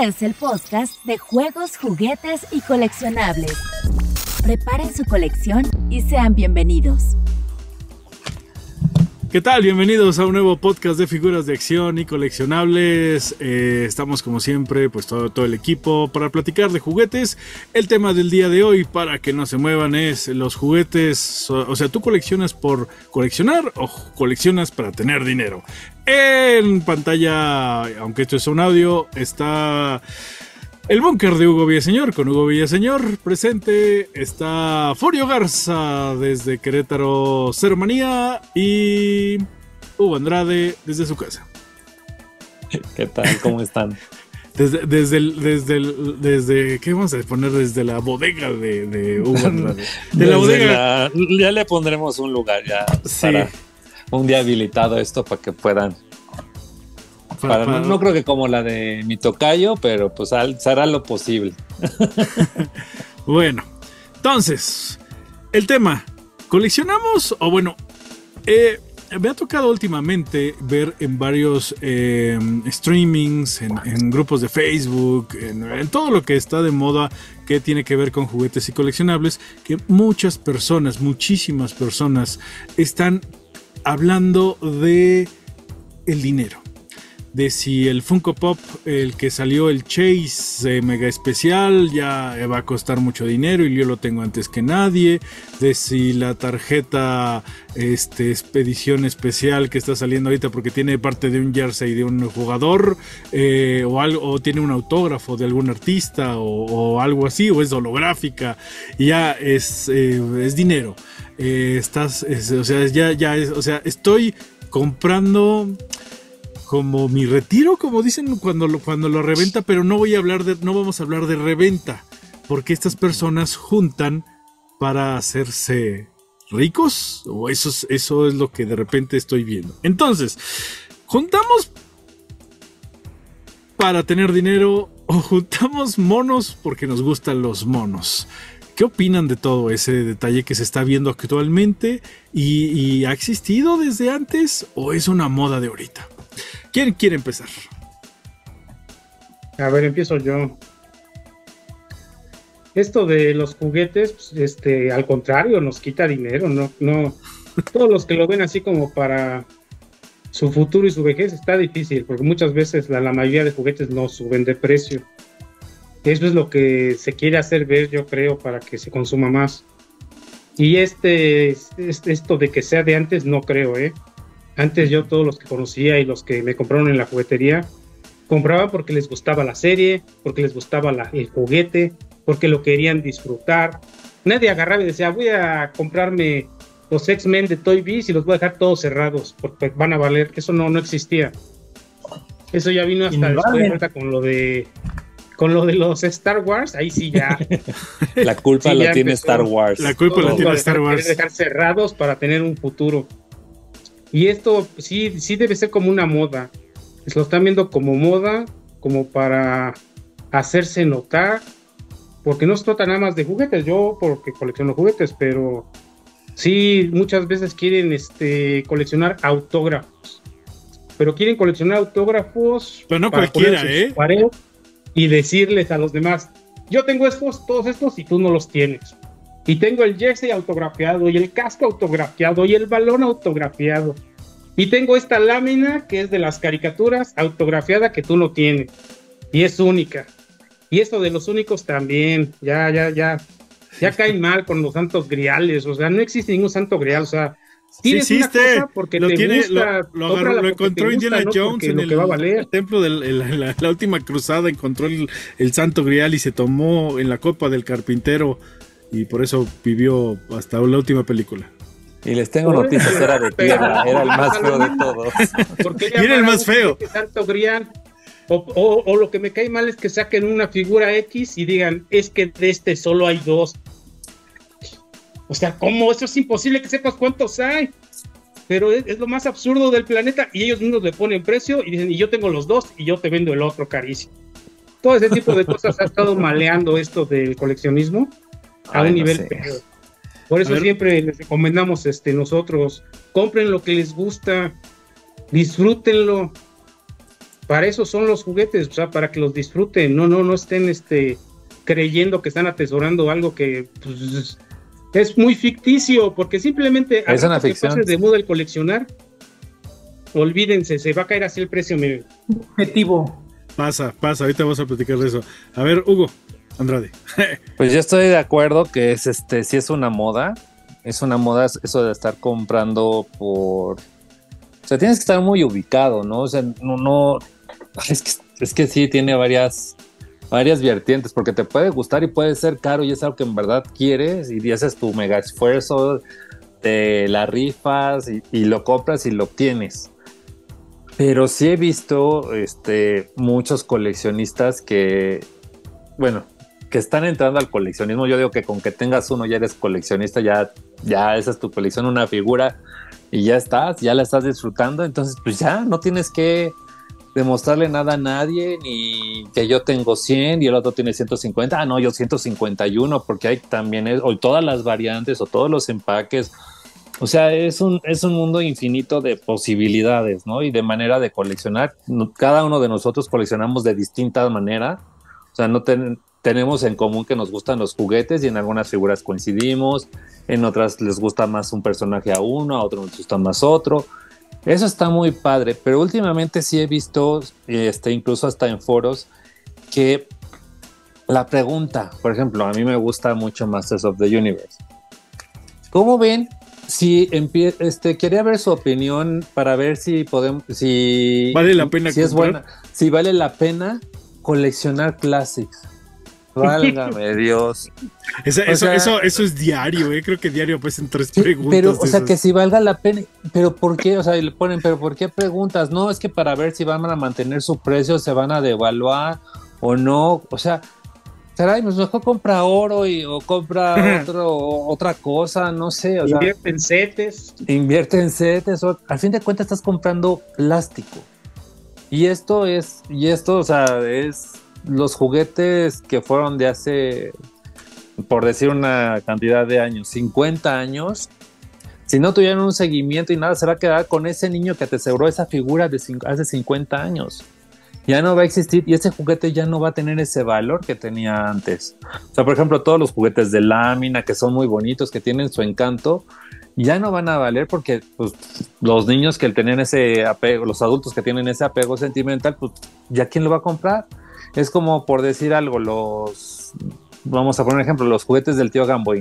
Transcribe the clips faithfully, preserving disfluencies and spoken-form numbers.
es el podcast de juegos, juguetes y coleccionables. Preparen su colección y sean bienvenidos. ¿Qué tal? Bienvenidos a un nuevo podcast de figuras de acción y coleccionables. Eh, estamos como siempre, pues todo, todo el equipo para platicar de juguetes. El tema del día de hoy, para que no se muevan, es los juguetes. O, o sea, ¿tú coleccionas por coleccionar o coleccionas para tener dinero? En pantalla, aunque esto es un audio, está el búnker de Hugo Villaseñor. Con Hugo Villaseñor presente está Furio Garza desde Querétaro, Sermanía, y Hugo Andrade desde su casa. ¿Qué tal? ¿Cómo están? Desde, desde, el, desde, el, desde, ¿qué vamos a poner? Desde la bodega de, de Hugo Andrade. De la bodega. La, ya le pondremos un lugar ya sí. Para un día habilitado esto para que puedan. Para, para, no, no creo que como la de mi tocayo, pero pues al, se hará lo posible. Bueno, entonces, el tema, ¿coleccionamos? O bueno, eh, me ha tocado últimamente ver en varios eh, streamings, en, en grupos de Facebook, en, en todo lo que está de moda que tiene que ver con juguetes y coleccionables, que muchas personas, muchísimas personas están hablando de el dinero. De si el Funko Pop, el que salió el Chase eh, mega especial, ya va a costar mucho dinero y yo lo tengo antes que nadie. De si la tarjeta este, expedición especial que está saliendo ahorita porque tiene parte de un jersey de un jugador, eh, o, algo, o tiene un autógrafo de algún artista o, o algo así, o es holográfica, y ya es, eh, es dinero. Eh, estás, es, o sea, ya, ya es, o sea, estoy comprando como mi retiro, como dicen cuando lo, cuando lo reventa, pero no voy a hablar de, no vamos a hablar de reventa, porque estas personas juntan para hacerse ricos, o eso es, eso es lo que de repente estoy viendo. Entonces, ¿juntamos para tener dinero o juntamos monos porque nos gustan los monos? ¿Qué opinan de todo ese detalle que se está viendo actualmente? ¿Y, y ha existido desde antes o es una moda de ahorita? ¿Quién quiere empezar? A ver, empiezo yo. Esto de los juguetes, pues, este, al contrario, nos quita dinero, no, no. Todos los que lo ven así como para su futuro y su vejez está difícil, porque muchas veces la, la mayoría de juguetes no suben de precio. Eso es lo que se quiere hacer ver, yo creo, para que se consuma más. Y este, este esto de que sea de antes, no creo, ¿eh? Antes yo todos los que conocía y los que me compraron en la juguetería, compraban porque les gustaba la serie, porque les gustaba la, el juguete, porque lo querían disfrutar. Nadie agarraba y decía, voy a comprarme los X-Men de Toy Biz y los voy a dejar todos cerrados, porque van a valer. Eso no, no existía. Eso ya vino hasta después, ahorita con lo de... Con lo de los Star Wars, ahí sí ya. La culpa sí, la tiene Star Wars. La culpa la tiene Star Wars. Dejar cerrados para tener un futuro. Y esto sí, sí debe ser como una moda. Lo están viendo como moda, como para hacerse notar, porque no se trata nada más de juguetes. Yo porque colecciono juguetes, pero sí muchas veces quieren este, coleccionar autógrafos. Pero quieren coleccionar autógrafos. Pero no cualquiera, ¿eh? Pared y decirles a los demás, yo tengo estos, todos estos y tú no los tienes. Y tengo el jersey autografiado, y el casco autografiado, y el balón autografiado. Y tengo esta lámina que es de las caricaturas autografiada que tú no tienes. Y es única. Y esto de los únicos también, ya, ya, ya. Ya caen mal con los santos griales. O sea, no existe ningún santo grial. O sea, tienes sí existe, una cosa porque lo te tiene, gusta. Lo, lo, agarró, lo encontró Indiana gusta, Jones ¿no? en el, el templo de la, la, la última cruzada. Encontró el, el santo grial y se tomó en la copa del carpintero. Y por eso vivió hasta la última película. Y les tengo noticias, era de tierra, era el más feo de todos. Y era el más feo. Santo grial. O, o, o lo que me cae mal es que saquen una figura X y digan, es que de este solo hay dos. O sea, ¿cómo? Eso es imposible que sepas cuántos hay. Pero es, es lo más absurdo del planeta. Y ellos mismos le ponen precio y dicen, y yo tengo los dos y yo te vendo el otro carísimo. Todo ese tipo de cosas ha estado maleando esto del coleccionismo a Ay, un nivel no sé. peor. Por eso siempre les recomendamos este, nosotros, compren lo que les gusta, disfrútenlo. para eso son los juguetes, o sea, para que los disfruten, no, no, no estén este, creyendo que están atesorando algo que pues, es muy ficticio, porque simplemente es una ficción. Que de moda el coleccionar, olvídense, se va a caer así el precio, miren. Objetivo. Pasa, pasa, ahorita vamos a platicar de eso. A ver, Hugo Andrade. Pues yo estoy de acuerdo que es este, sí es una moda, es una moda eso de estar comprando por, o sea, tienes que estar muy ubicado, ¿no? O sea, no, no, es que, es que sí tiene varias, varias vertientes, porque te puede gustar y puede ser caro y es algo que en verdad quieres y haces tu mega esfuerzo, te la rifas y, y lo compras y lo obtienes. Pero sí he visto este, muchos coleccionistas que, bueno, que están entrando al coleccionismo. Yo digo que con que tengas uno ya eres coleccionista, ya, ya esa es tu colección, una figura y ya estás, ya la estás disfrutando. Entonces pues ya no tienes que demostrarle nada a nadie, ni que yo tengo cien y el otro tiene ciento cincuenta. Ah, no, yo ciento cincuenta y uno, porque hay también, o todas las variantes o todos los empaques. O sea, es un, es un mundo infinito de posibilidades, ¿no? Y de manera de coleccionar. Cada uno de nosotros coleccionamos de distinta manera. O sea, no ten, tenemos en común que nos gustan los juguetes y en algunas figuras coincidimos. En otras les gusta más un personaje a uno, a otro les gusta más otro. Eso está muy padre, pero últimamente sí he visto, este, incluso hasta en foros, que la pregunta, por ejemplo, a mí me gusta mucho Masters of the Universe. ¿Cómo ven? Si empie- este, quería ver su opinión para ver si podemos, si vale la pena, si es buena, si vale la pena coleccionar classics. Válgame Dios. Esa, eso, sea, eso, eso es diario, eh. Creo que diario pues en tres sí, preguntas. Pero, o sea, esas. que si valga la pena, pero ¿por qué? O sea, le ponen, pero ¿por qué preguntas? No, es que para ver si van a mantener su precio, se van a devaluar o no. O sea, caray, pues mejor compra oro y, o compra otro, otra cosa, no sé. O invierte sea, en setes. Invierte en setes. O, al fin de cuentas estás comprando plástico. Y esto es, y esto, o sea, es los juguetes que fueron de hace, por decir una cantidad de años, cincuenta años. Si no tuvieran un seguimiento y nada, se va a quedar con ese niño que te aseguró esa figura de cinco, hace cincuenta años. Ya no va a existir y ese juguete ya no va a tener ese valor que tenía antes. O sea, por ejemplo, todos los juguetes de lámina que son muy bonitos, que tienen su encanto, ya no van a valer porque pues, los niños que tenían ese apego, los adultos que tienen ese apego sentimental, pues ya ¿quién lo va a comprar? Es como por decir algo, los, vamos a poner un ejemplo, los juguetes del tío Gamboín.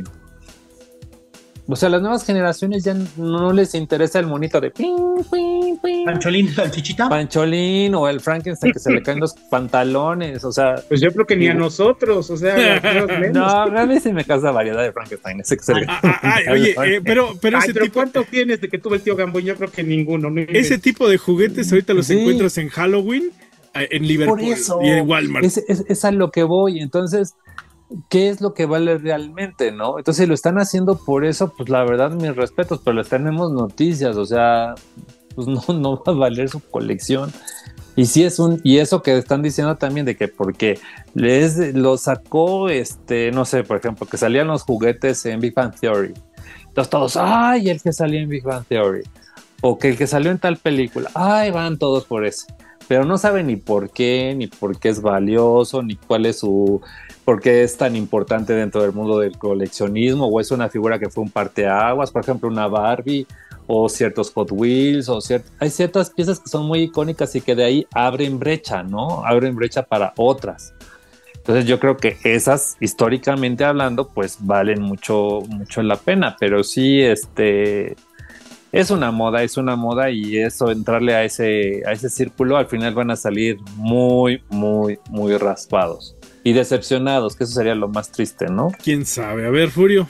O sea, las nuevas generaciones ya no les interesa el monito de ping, ping, ping. Pancholín, salchichita. Pancholín o el Frankenstein que se le caen los pantalones, o sea. Pues yo creo que ni a nosotros, o sea, no, a mí sí me causa variedad de Frankenstein, ese que se le ah, ah, ah, oye, eh, pero, pero Ay, ese pero tipo, ¿cuánto tienes de que tuve el tío Gamboín? Yo creo que ninguno. No ese tipo de juguetes ahorita los sí. encuentras en Halloween, en Liverpool Por eso, y en Walmart. Es, es, es a lo que voy, entonces. ¿Qué es lo que vale realmente, no? Entonces, si lo están haciendo por eso, pues la verdad, mis respetos, pero les tenemos noticias, o sea, pues no, no va a valer su colección. Y si es un, y eso que están diciendo también de que porque les lo sacó, este, no sé, por ejemplo, que salían los juguetes en Big Bang Theory. Entonces todos, ay, el que salió en Big Bang Theory. O que el que salió en tal película, ay, van todos por ese. Pero no saben ni por qué, ni por qué es valioso, ni cuál es su, por qué es tan importante dentro del mundo del coleccionismo, o es una figura que fue un parteaguas, por ejemplo, una Barbie, o ciertos Hot Wheels, o ciert- hay ciertas piezas que son muy icónicas y que de ahí abren brecha, ¿no? Abren brecha para otras. Entonces yo creo que esas, históricamente hablando, pues valen mucho, mucho la pena, pero sí, este... es una moda, es una moda y eso, entrarle a ese, a ese círculo, al final van a salir muy, muy, muy raspados y decepcionados, que eso sería lo más triste, ¿no? ¿Quién sabe? A ver, Furio.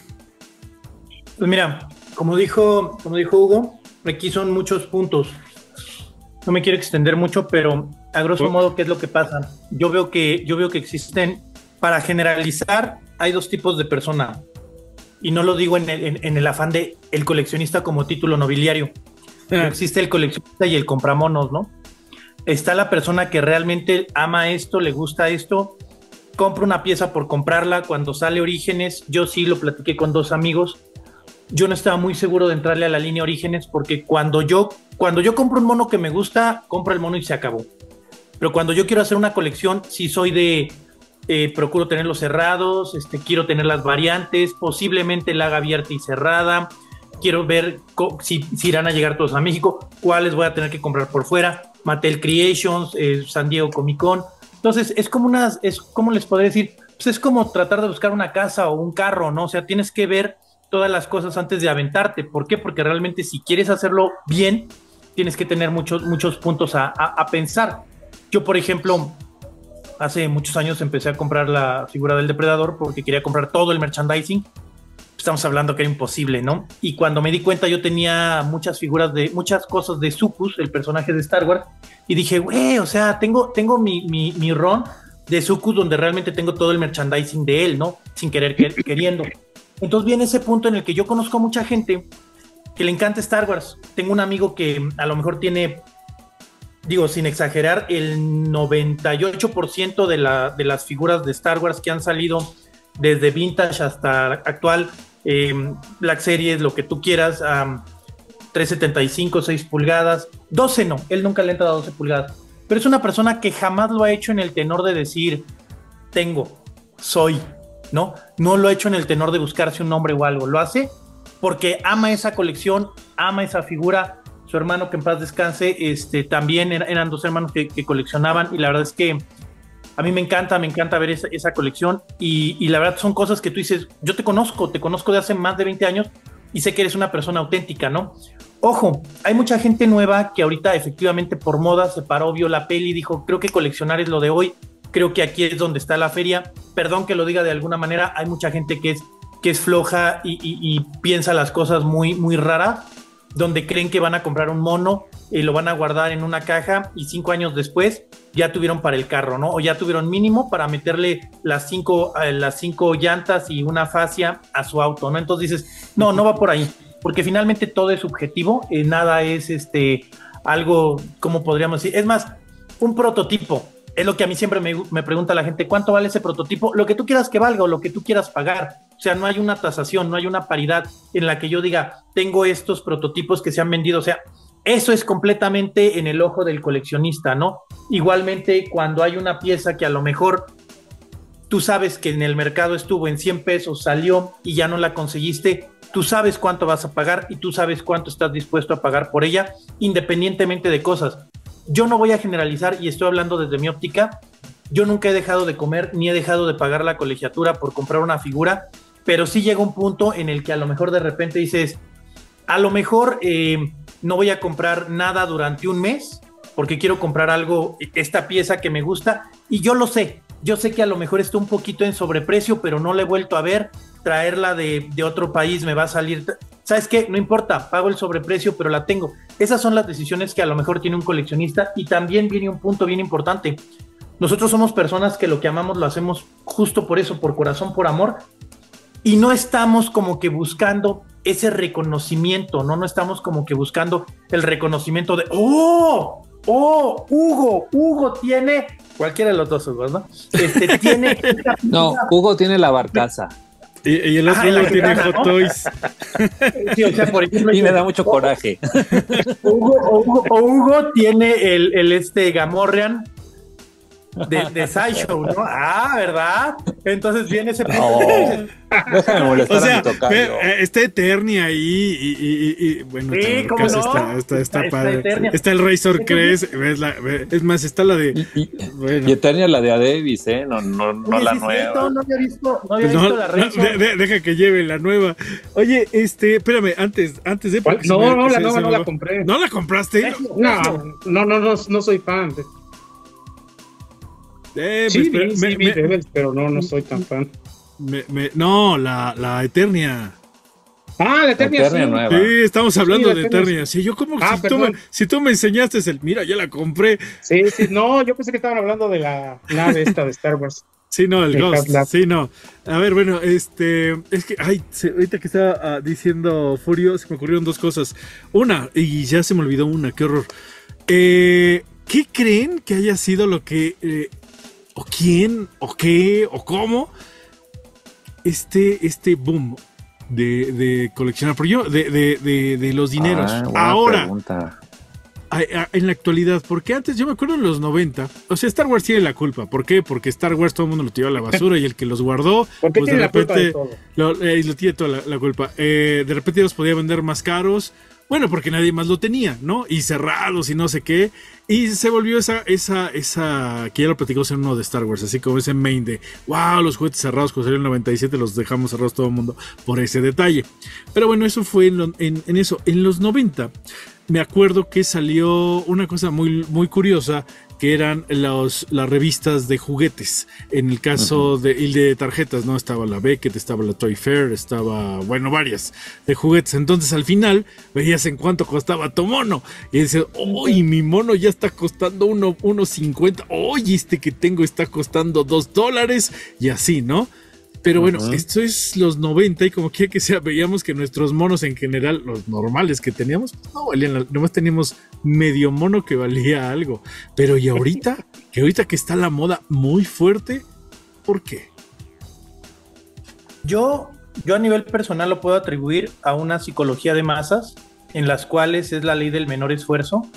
Pues mira, como dijo, como dijo Hugo, aquí son muchos puntos. No me quiero extender mucho, pero a grosso modo, ¿qué es lo que pasa? Yo veo que, yo veo que existen, para generalizar, hay dos tipos de persona. Y no lo digo en el, en, en el afán de el coleccionista como título nobiliario. Ah. Existe el coleccionista y el compramonos, ¿no? Está la persona que realmente ama esto, le gusta esto, compra una pieza por comprarla. Cuando sale Orígenes, yo sí lo platiqué con dos amigos. Yo no estaba muy seguro de entrarle a la línea Orígenes porque cuando yo, cuando yo compro un mono que me gusta, compro el mono y se acabó. Pero cuando yo quiero hacer una colección, sí soy de, eh, procuro tenerlos cerrados, este, quiero tener las variantes, posiblemente la haga abierta y cerrada, quiero ver co- si, si irán a llegar todos a México, cuáles voy a tener que comprar por fuera, Mattel Creations, eh, San Diego Comic Con. Entonces, es como unas, es como les podría decir, pues es como tratar de buscar una casa o un carro, ¿no? O sea, tienes que ver todas las cosas antes de aventarte. ¿Por qué? Porque realmente si quieres hacerlo bien, tienes que tener muchos, muchos puntos a, a, a pensar. Yo, por ejemplo, hace muchos años empecé a comprar la figura del Depredador porque quería comprar todo el merchandising. Estamos hablando que era imposible, ¿no? Y cuando me di cuenta, yo tenía muchas figuras de, muchas cosas de Zuckuss, el personaje de Star Wars, y dije, güey, o sea, tengo, tengo mi, mi, mi run de Zuckuss donde realmente tengo todo el merchandising de él, ¿no? Sin querer, quer- queriendo. Entonces viene ese punto en el que yo conozco a mucha gente que le encanta Star Wars. Tengo un amigo que a lo mejor tiene, digo, sin exagerar, el noventa y ocho por ciento de, la, de las figuras de Star Wars que han salido desde vintage hasta actual, eh, Black Series, lo que tú quieras, um, trescientos setenta y cinco, seis pulgadas, doce no, él nunca le ha entrado a doce pulgadas, pero es una persona que jamás lo ha hecho en el tenor de decir, tengo, soy, ¿no? No lo ha hecho en el tenor de buscarse un nombre o algo, lo hace porque ama esa colección, ama esa figura. Su hermano, que en paz descanse, este, también era, eran dos hermanos que, que coleccionaban, y la verdad es que a mí me encanta, me encanta ver esa, esa colección, y, y la verdad son cosas que tú dices, yo te conozco, te conozco de hace más de veinte años y sé que eres una persona auténtica, ¿no? Ojo, hay mucha gente nueva que ahorita efectivamente por moda se paró, vio la peli y dijo, creo que coleccionar es lo de hoy, creo que aquí es donde está la feria. Perdón que lo diga de alguna manera, hay mucha gente que es, que es floja y, y, y piensa las cosas muy, muy raras, donde creen que van a comprar un mono y lo van a guardar en una caja y cinco años después ya tuvieron para el carro, ¿no? O ya tuvieron mínimo para meterle las cinco, eh, las cinco llantas y una fascia a su auto, ¿no? Entonces dices, no, no va por ahí, porque finalmente todo es subjetivo, eh, nada es este, algo, como podríamos decir, es más, un prototipo. Es lo que a mí siempre me, me pregunta la gente, ¿cuánto vale ese prototipo? Lo que tú quieras que valga o lo que tú quieras pagar. O sea, no hay una tasación, no hay una paridad en la que yo diga, tengo estos prototipos que se han vendido. O sea, eso es completamente en el ojo del coleccionista, ¿no? Igualmente, cuando hay una pieza que a lo mejor tú sabes que en el mercado estuvo en cien pesos, salió y ya no la conseguiste, tú sabes cuánto vas a pagar y tú sabes cuánto estás dispuesto a pagar por ella, independientemente de cosas. Yo no voy a generalizar y estoy hablando desde mi óptica. Yo nunca he dejado de comer ni he dejado de pagar la colegiatura por comprar una figura, pero sí llega un punto en el que a lo mejor de repente dices, a lo mejor eh, no voy a comprar nada durante un mes porque quiero comprar algo, esta pieza que me gusta, y yo lo sé, yo sé que a lo mejor está un poquito en sobreprecio, pero no la he vuelto a ver, traerla de, de otro país me va a salir, ¿sabes qué? No importa, pago el sobreprecio, pero la tengo. Esas son las decisiones que a lo mejor tiene un coleccionista. Y también viene un punto bien importante. Nosotros somos personas que lo que amamos lo hacemos justo por eso, por corazón, por amor, y no estamos como que buscando ese reconocimiento, ¿no? No estamos como que buscando el reconocimiento de ¡oh! ¡Oh! Hugo, Hugo tiene, cualquiera de los dos Hugos, ¿no? Este, tiene... No, Hugo tiene la barcaza. Y, y el otro Ajá, lo la tiene gitana, Hot ¿no? Toys. Sí, o sea, por ejemplo, Y me da mucho coraje. Hugo, o Hugo, o Hugo tiene el, el este Gamorrean de, de Sideshow, ¿no? Ah, ¿verdad? Entonces viene ese punto. No, déjame molestar O sea, a mi tocayo. ve, eh, está Eternia ahí y, y, y, y bueno, Sí, está, ¿cómo casi no? está, está, está Está- está padre. Eternia. Está el Razor Entonces- Crest, ves la, ve- es más, está la de Y, y, bueno. y Eternia la de Adebis, ¿eh? No, no, no Oye, la sí es nueva. cierto, no había visto, no había No, visto la no, red. de- de- deja que lleve la nueva. Oye, este, espérame, antes, antes de ¿Cuál? porque No, se me- no, la se- nueva se no me la va. compré. ¿No la compraste? No, no, no, no, no soy fan. de- Eh, Sí, me- vi, me- sí, vi me- Rebels, pero no, no soy tan fan. me- me- no, la, la Eternia. Ah, la Eternia, Eternia sí. nueva. Sí, estamos hablando la de Eternia, Eternia. Sí, yo como Ah, si, tú me, perdón. si tú me enseñaste el, mira, ya la compré. Sí, sí, no, yo pensé que estaban hablando de la nave esta de Star Wars. Sí, no, el El Ghost. Haslab. Sí, no. A ver, bueno, este. Es que, ay, se- ahorita que estaba ah, diciendo Furio, se me ocurrieron dos cosas. Una, y ya se me olvidó una, qué horror. Eh, ¿Qué creen que haya sido lo que. Eh, o quién, o qué, o cómo? Este, este boom de, de coleccionar. Porque yo, de, de, de, de los dineros. Ah, buena Ahora. pregunta. a, a, en la actualidad? Porque antes, yo me acuerdo en los noventa, o sea, Star Wars tiene la culpa. ¿Por qué? Porque Star Wars todo el mundo lo tiró a la basura y el que los guardó, ¿Por qué pues tiene de la culpa repente de todo? lo, eh, lo tiene toda la, la culpa. Eh, de repente los podía vender más caros. Bueno, porque nadie más lo tenía, ¿no? Y cerrados y no sé qué. Y se volvió esa, esa, esa, que ya lo platicamos en uno de Star Wars, así como ese main de, wow, los juguetes cerrados, cuando salió en el noventa y siete los dejamos cerrados todo el mundo por ese detalle. Pero bueno, eso fue en, lo, en, en eso. En los noventa, me acuerdo que salió una cosa muy, muy curiosa, que eran los, las revistas de juguetes. En el caso uh-huh. de, y de tarjetas, ¿no? Estaba la Beckett, estaba la Toy Fair, estaba, bueno, varias de juguetes. Entonces, al final, veías en cuánto costaba tu mono. Y dices, ¡uy, mi mono ya está costando uno, uno cincuenta! ¡Oye, este que tengo está costando dos dólares! Y así, ¿no? Pero bueno, uh-huh. esto es los noventa y como quiera que sea, veíamos que nuestros monos en general, los normales que teníamos, pues no valían, nomás teníamos medio mono que valía algo. Pero y ahorita, que ahorita que está la moda muy fuerte, ¿por qué? Yo, yo a nivel personal lo puedo atribuir a una psicología de masas, en las cuales es la ley del menor esfuerzo.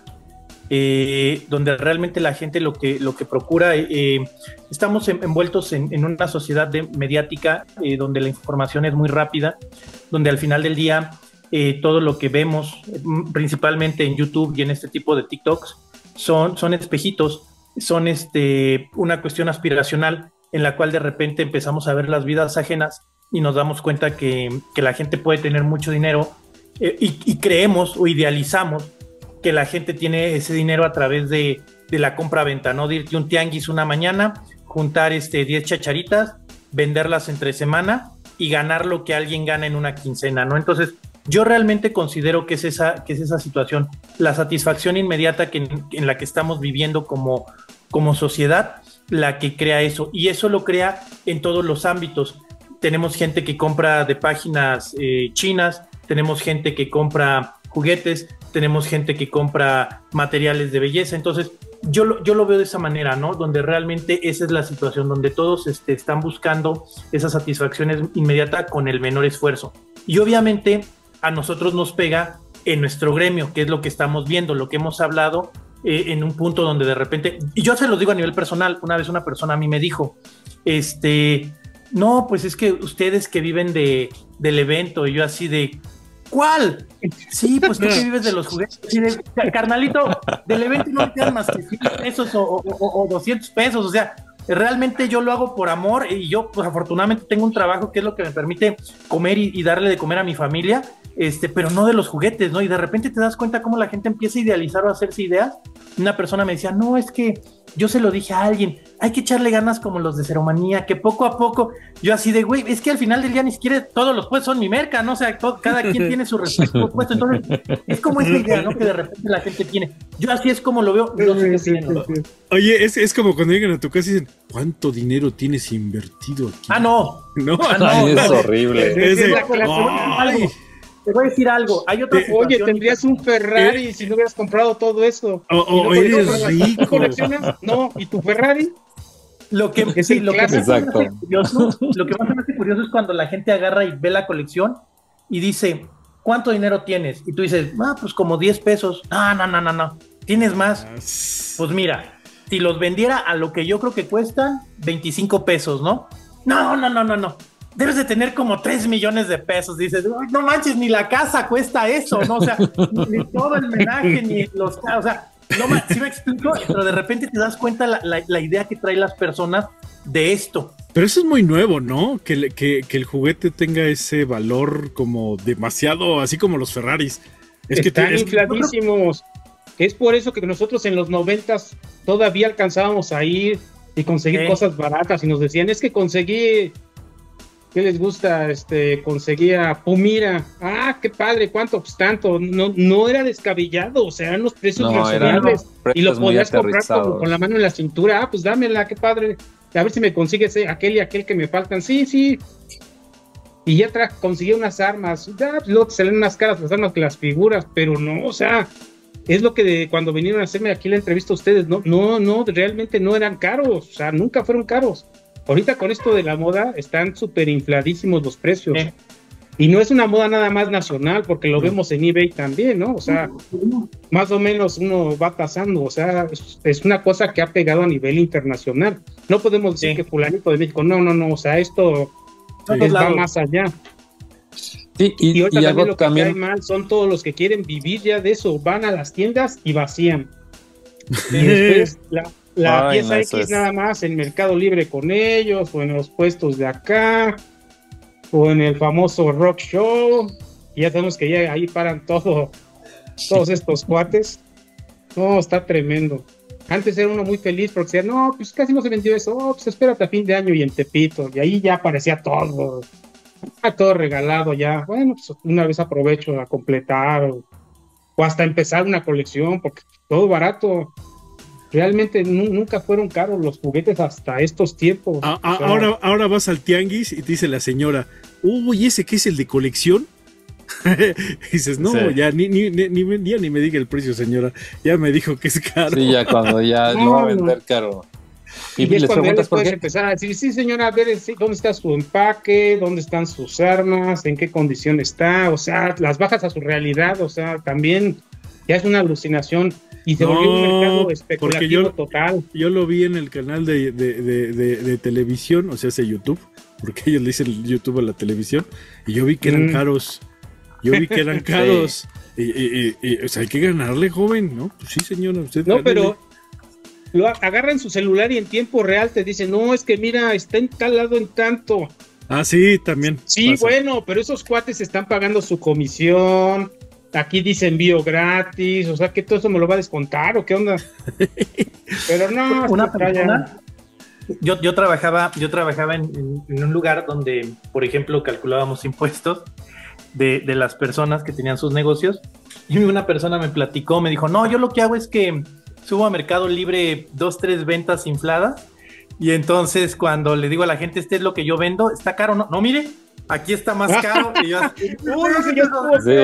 Eh, donde realmente la gente lo que, lo que procura, eh, estamos en, envueltos en, en una sociedad de, mediática eh, donde la información es muy rápida, donde al final del día eh, todo lo que vemos, eh, principalmente en YouTube y en este tipo de TikToks, son, son espejitos, son este, una cuestión aspiracional en la cual de repente empezamos a ver las vidas ajenas y nos damos cuenta que, que la gente puede tener mucho dinero eh, y, y creemos o idealizamos que la gente tiene ese dinero a través de, de la compra-venta, ¿no? De irte a un tianguis una mañana, juntar este diez chacharitas, venderlas entre semana y ganar lo que alguien gana en una quincena, ¿no? Entonces, yo realmente considero que es esa, que es esa situación, la satisfacción inmediata que, en la que estamos viviendo como, como sociedad, la que crea eso, y eso lo crea en todos los ámbitos. Tenemos gente que compra de páginas eh, chinas, tenemos gente que compra juguetes, tenemos gente que compra materiales de belleza, entonces yo lo, yo lo veo de esa manera, ¿no? Donde realmente esa es la situación, donde todos este, están buscando esa satisfacción inmediata con el menor esfuerzo. Y obviamente a nosotros nos pega en nuestro gremio, que es lo que estamos viendo, lo que hemos hablado eh, en un punto donde de repente, y yo se los digo a nivel personal, una vez una persona a mí me dijo, este, no, pues es que ustedes que viven de, del evento, y yo así de, ¿cuál? Sí, pues tú que vives de los juguetes. Sí, de, carnalito, del evento no me quedan más que cien pesos o, o, o doscientos pesos. O sea, realmente yo lo hago por amor y yo, pues afortunadamente tengo un trabajo que es lo que me permite comer y, y darle de comer a mi familia, este, pero no de los juguetes, ¿no? Y de repente te das cuenta cómo la gente empieza a idealizar o a hacerse ideas. Una persona me decía, no, es que yo se lo dije a alguien, hay que echarle ganas como los de Ceromanía, que poco a poco, yo así de, güey, es que al final del día ni siquiera todos los puestos son mi merca, ¿no? O sea, todo, cada quien tiene su respectivo puesto, entonces es como esa idea, ¿no? Que de repente la gente tiene. Yo así es como lo veo, no sé qué tienen. Oye, es, es como cuando llegan a tu casa y dicen, ¿cuánto dinero tienes invertido aquí? Ah, no. No, ah, no, Ay, no, es no. horrible. Es, es, Ese, es, Te voy a decir algo, hay otra eh, Oye, tendrías un Ferrari ¿Eh? si no hubieras comprado todo eso. O oh, oh, eres rico. ¿Coleccionas? No, ¿y tu Ferrari? Lo que, es sí, lo, que más curioso, lo que más me hace curioso es cuando la gente agarra y ve la colección y dice, ¿cuánto dinero tienes? Y tú dices, ah, pues como diez pesos. No, no, no, no, no. ¿Tienes más? Pues mira, si los vendiera a lo que yo creo que cuestan, veinticinco pesos, ¿no? No, no, no, no, no. Debes de tener como tres millones de pesos. Dices, no manches, ni la casa cuesta eso, ¿no? O sea, ni, ni todo el menaje, ni los... O sea, no me, sí me explico, pero de repente te das cuenta la, la, la idea que traen las personas de esto. Pero eso es muy nuevo, ¿no? Que, que, que el juguete tenga ese valor como demasiado, así como los Ferraris. Es Están que es infladísimos. Que... Es por eso que nosotros en los noventas todavía alcanzábamos a ir y conseguir ¿Eh? cosas baratas y nos decían, es que conseguí... ¿Qué les gusta? Este, conseguía Pumira. Ah, qué padre, ¿cuánto? Pues tanto. No, no era descabellado, o sea, eran los precios no, razonables. Y lo podías comprar con, con la mano en la cintura. Ah, pues dámela, qué padre. A ver si me consigues aquel y aquel que me faltan. Sí, sí. Y ya tra- conseguí unas armas. Ya, pues luego te salen unas caras las armas que las figuras, pero no, o sea, es lo que de, cuando vinieron a hacerme aquí la entrevista a ustedes, no, no, no, realmente no eran caros, o sea, nunca fueron caros. Ahorita con esto de la moda están súper infladísimos los precios. Eh. Y no es una moda nada más nacional, porque lo vemos en eBay también, ¿no? O sea, más o menos uno va pasando, o sea, es, es una cosa que ha pegado a nivel internacional. No podemos decir Sí. que fulanito de México, no, no, no, o sea, esto Sí. es, va lados. más allá. Sí, y, Y ahorita y también algo lo que también. cae mal son todos los que quieren vivir ya de eso, van a las tiendas y vacían. Y después la, la Ay, pieza no, eso X es- nada más en Mercado Libre con ellos, o en los puestos de acá, o en el famoso Rock Show. Y ya sabemos que ya ahí paran todo, todos estos cuates. No, está tremendo. Antes era uno muy feliz porque decía, no, pues casi no se vendió eso, oh, pues espérate a fin de año y en Tepito. Y ahí ya aparecía todo, ah, todo regalado ya. Bueno, pues una vez aprovecho a completar o, o hasta empezar una colección porque todo barato. Realmente nu- nunca fueron caros los juguetes hasta estos tiempos. A- a- O sea, ahora, ahora vas al tianguis y te dice la señora, uy, ¿ese qué es el de colección? Y dices, no, Sí. ya ni, ni, ni, ni me- ya ni me diga el precio, señora. Ya me dijo que es caro. Sí, ya cuando ya No, lo va a no. vender caro. Y, Y es les cuando ya preguntas les por puedes qué. empezar a decir, sí, señora, a ver, sí, ¿dónde está su empaque? ¿Dónde están sus armas? ¿En qué condición está? O sea, las bajas a su realidad, o sea, también ya es una alucinación y se No, volvió un mercado porque especulativo yo- total. Yo lo vi en el canal de, de, de, de- de televisión, o sea, hace YouTube, porque ellos le dicen YouTube a la televisión, y yo vi que eran Mm. caros. Yo vi que eran caros. Y, y- y- y, o sea, hay que ganarle, joven, ¿no? Pues sí, señora, usted No, gánele. pero lo a- agarran su celular y en tiempo real te dicen, no, es que mira, está en tal lado en tanto. Ah, sí, también. Sí, pasa. bueno, pero esos cuates están pagando su comisión. Aquí dice envío gratis, o sea, que todo eso me lo va a descontar o qué onda. Pero no, Una está ya- persona, yo, yo trabajaba, yo trabajaba en, en- en un lugar donde, por ejemplo, calculábamos impuestos de, de las personas que tenían sus negocios, y una persona me platicó, me dijo, no, yo lo que hago es que subo a Mercado Libre dos, tres ventas infladas, y entonces cuando le digo a la gente, este es lo que yo vendo, está caro, no, no, mire, aquí está más caro. Y yo, Uy, eso ya estuvo Sí.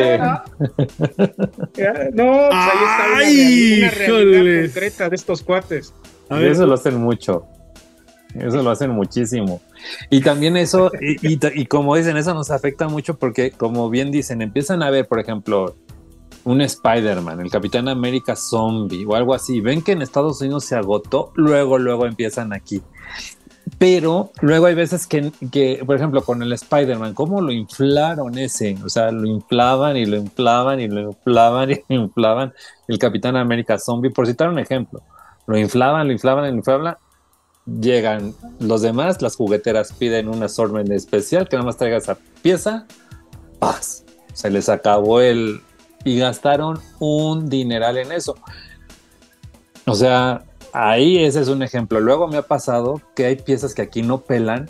peor. Ya, no, pues ahí está una, Ay, reali- una realidad híjoles. concreta de estos cuates. A Y ver, eso lo hacen mucho. Eso lo hacen muchísimo. Y también eso, y, y, y como dicen, eso nos afecta mucho porque, como bien dicen, empiezan a ver, por ejemplo, un Spider-Man, el Capitán América Zombie o algo así. Ven que en Estados Unidos se agotó, luego, luego empiezan aquí. Pero luego hay veces que, que, por ejemplo, con el Spider-Man, ¿cómo lo inflaron ese? O sea, lo inflaban y lo inflaban y lo inflaban y lo inflaban. El Capitán América Zombie, por citar un ejemplo, lo inflaban, lo inflaban, lo inflaban. Llegan los demás, las jugueteras piden un assortment especial que nada más traiga esa pieza. ¡Paz! Se les acabó el... Y gastaron un dineral en eso. O sea, ahí ese es un ejemplo. Luego me ha pasado que hay piezas que aquí no pelan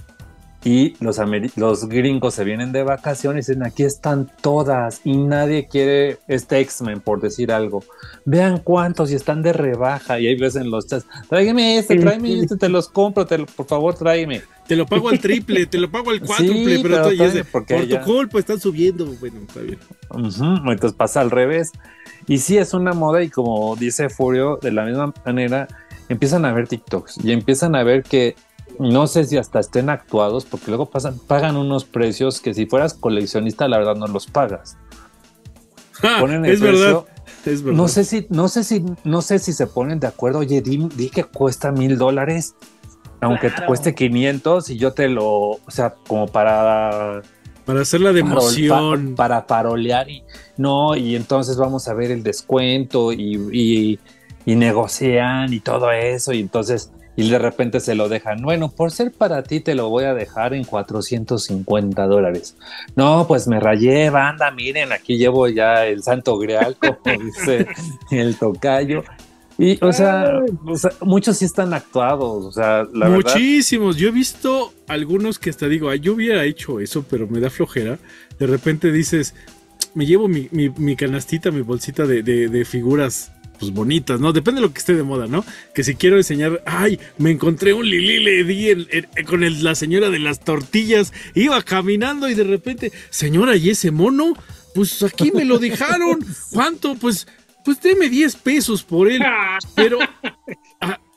y los, ameri- los gringos se vienen de vacaciones y dicen, aquí están todas y nadie quiere este X-Men, por decir algo. Vean cuántos y están de rebaja. Y ahí ves en los chats, tráigame este, tráeme este, te los compro, te lo- por favor, tráeme. te lo pago al triple, te lo pago al cuádruple, Sí, pero, pero tú- y es también de, porque por ya- tu culpa están subiendo. Bueno, está bien. Ujú, entonces pasa al revés. Y sí es una moda y como dice Furio, de la misma manera empiezan a ver TikToks y empiezan a ver que no sé si hasta estén actuados porque luego pasan, pagan unos precios que si fueras coleccionista la verdad no los pagas. Ja, Ponen el es verdad, precio. es verdad. No sé si, no sé si, no sé si se ponen de acuerdo. Oye, di, di que cuesta mil dólares, aunque te Claro. cueste quinientos y yo te lo, o sea, como para Para hacerla de parol- emoción. pa- para parolear y no, y entonces vamos a ver el descuento y, y, y negocian y todo eso, y entonces, y de repente se lo dejan. Bueno, por ser para ti te lo voy a dejar en cuatrocientos cincuenta dólares. No, pues me rayé, banda, miren, aquí llevo ya el santo grial, como dice el tocayo. Y, o sea, o sea, muchos sí están actuados, o sea, la verdad. Muchísimos. Yo he visto algunos que hasta digo, "Ay, yo hubiera hecho eso, pero me da flojera". De repente dices, me llevo mi, mi, mi canastita, mi bolsita de, de, de figuras pues bonitas, ¿no? Depende de lo que esté de moda, ¿no? Que si quiero enseñar, ay, me encontré un Lili Ledi en- en- con el- la señora de las tortillas, iba caminando y de repente, señora, ¿y ese mono? Pues aquí me lo dejaron. ¿Cuánto? Pues, pues deme diez pesos por él. Pero a-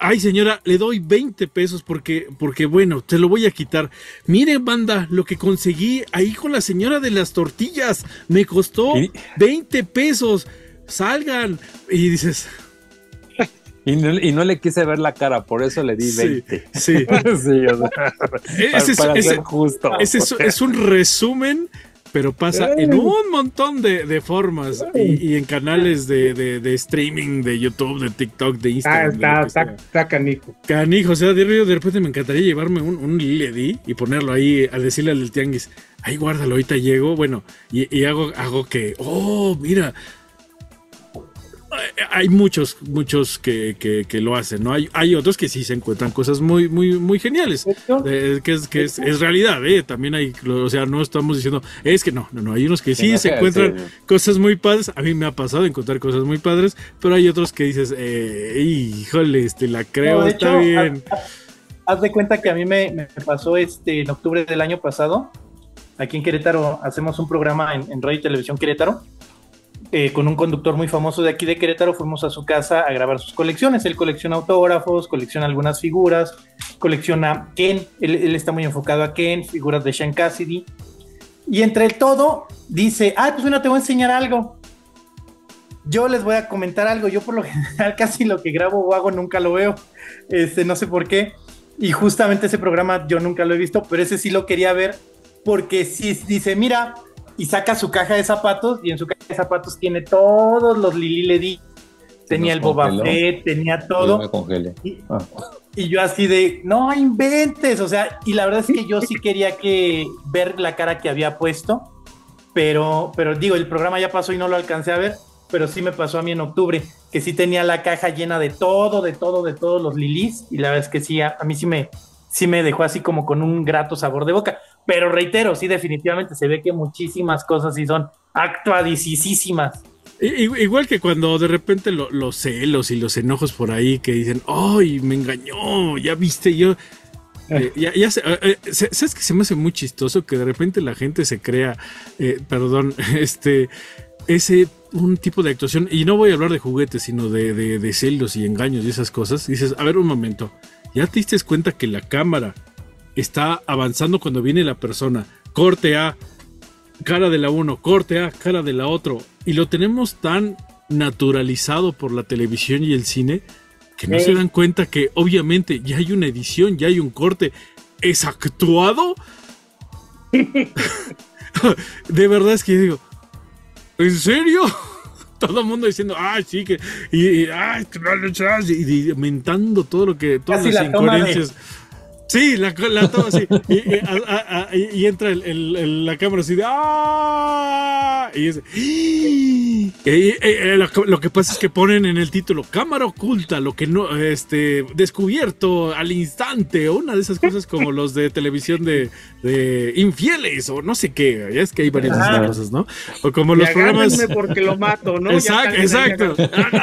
ay señora, le doy veinte pesos porque, porque bueno, te lo voy a quitar. Mire, banda, lo que conseguí ahí con la señora de las tortillas, me costó ¿Sí? veinte pesos, salgan. Y dices... Y no, y no le quise ver la cara, por eso le di veinte. Sí, sí. sí o sea, ese, para, para ese, ser justo. Ese es, es un resumen, pero pasa en un montón de, de formas y, y en canales de, de, de streaming, de YouTube, de TikTok, de Instagram. Ah, está, está, está canijo. Canijo, o sea, de, de repente me encantaría llevarme un, un L E D y ponerlo ahí, al decirle al del tianguis, ahí guárdalo, ahorita llego, bueno, y, y hago, hago que, oh, mira... Hay muchos, muchos que, que, que lo hacen, ¿no? Hay, hay otros que sí se encuentran cosas muy, muy, muy geniales. Eh, que es, que es, es realidad, ¿eh? También hay, o sea, no estamos diciendo, es que no, no, no, hay unos que sí, sí se sea, encuentran sí. cosas muy padres. A mí me ha pasado encontrar cosas muy padres, pero hay otros que dices, eh, híjole, este, la creo, no, está hecho, bien. Haz, haz de cuenta que a mí me, me pasó este en octubre del año pasado. Aquí en Querétaro hacemos un programa en, en Radio y Televisión Querétaro. Eh, con un conductor muy famoso de aquí de Querétaro, fuimos a su casa a grabar sus colecciones. Él colecciona autógrafos, colecciona algunas figuras, colecciona Ken, él, él está muy enfocado a Ken, figuras de Sean Cassidy, y entre todo dice, ah, pues bueno, te voy a enseñar algo. Yo les voy a comentar algo, yo por lo general casi lo que grabo o hago nunca lo veo, este, no sé por qué, y justamente ese programa yo nunca lo he visto, pero ese sí lo quería ver, porque sí dice, mira... Y saca su caja de zapatos, y en su caja de zapatos tiene todos los Lili Ledi. Tenía el Boba Fett, tenía todo. Me congelé. Y, ah. y yo así de, no inventes, o sea, y la verdad es que yo sí quería que ver la cara que había puesto, pero, pero digo, el programa ya pasó y no lo alcancé a ver, pero sí me pasó a mí en octubre, que sí tenía la caja llena de todo, de todo, de todos los Lilis, y la verdad es que sí, a, a mí sí me, sí me dejó así como con un grato sabor de boca. Pero reitero, sí, definitivamente se ve que muchísimas cosas sí son actuadicísimas. Igual que cuando de repente lo, los celos y los enojos por ahí que dicen, ¡ay, me engañó! Ya viste, yo... Eh, ya, ya sé, eh, ¿sabes que se me hace muy chistoso que de repente la gente se crea, eh, perdón, este, ese, un tipo de actuación, y no voy a hablar de juguetes, sino de, de, de celos y engaños y esas cosas? Dices, a ver un momento, ¿ya te diste cuenta que la cámara está avanzando cuando viene la persona? Corte A, cara de la uno, corte A, cara de la otro. Y lo tenemos tan naturalizado por la televisión y el cine que no sí. se dan cuenta que obviamente ya hay una edición, ya hay un corte. ¿Es actuado? De verdad es que yo digo, ¿en serio? Todo el mundo diciendo, ah, sí, que... Y, y, ah, y, y mentando todo lo que... Todas Casi las la incoherencias. Sí, la, la toma así. Y, y, a, a, a, y entra el, el, el, la cámara así de ¡ah! Y es, y, y, y, lo, lo que pasa es que ponen en el título cámara oculta, lo que no, este, descubierto al instante, o una de esas cosas como los de televisión de, de infieles, o no sé qué. Ya es que hay varias de esas cosas, ¿no? O como los programas. Porque lo mato, ¿no? Exacto, exacto.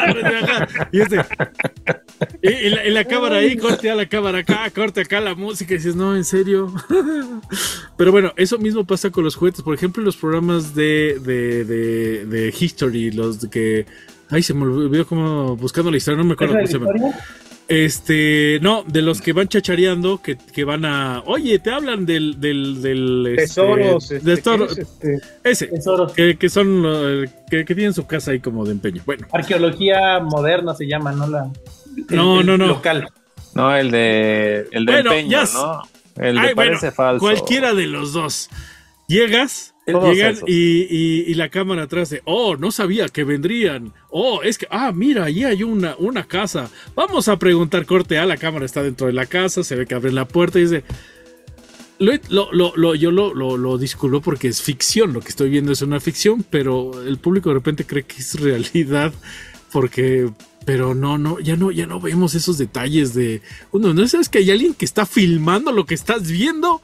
Y este. Y, y, la, y la cámara ahí, corte a la cámara acá, corte acá la música, y dices, no, en serio. Pero bueno, eso mismo pasa con los juguetes. Por ejemplo, los programas de, de, de, de History, los de que. Ay, se me olvidó como buscando la historia, no me acuerdo cómo se llama. Este, no, de los que van chachareando, que, que van a. Oye, te hablan del. del, del Tesoros. Este, este, tesoro, este, ese. Tesoros. Que, que son. Que, que tienen su casa ahí como de empeño. Bueno. Arqueología moderna se llama, ¿no? La, el, no, no, no. Local. No, el de. El de bueno, empeño, ¿no? El de ay, parece bueno, falso. Cualquiera de los dos. Llegas. Llegan y, y, y la cámara atrás de, oh, no sabía que vendrían. Oh, es que, ah, mira, allí hay una, una casa. Vamos a preguntar, corte A, la cámara está dentro de la casa, se ve que abren la puerta y dice, lo, lo, lo, lo, yo lo, lo, lo disculpo porque es ficción, lo que estoy viendo es una ficción, pero el público de repente cree que es realidad porque... Pero no, no, ya no, ya no vemos esos detalles de, uno, ¿no sabes que hay alguien que está filmando lo que estás viendo?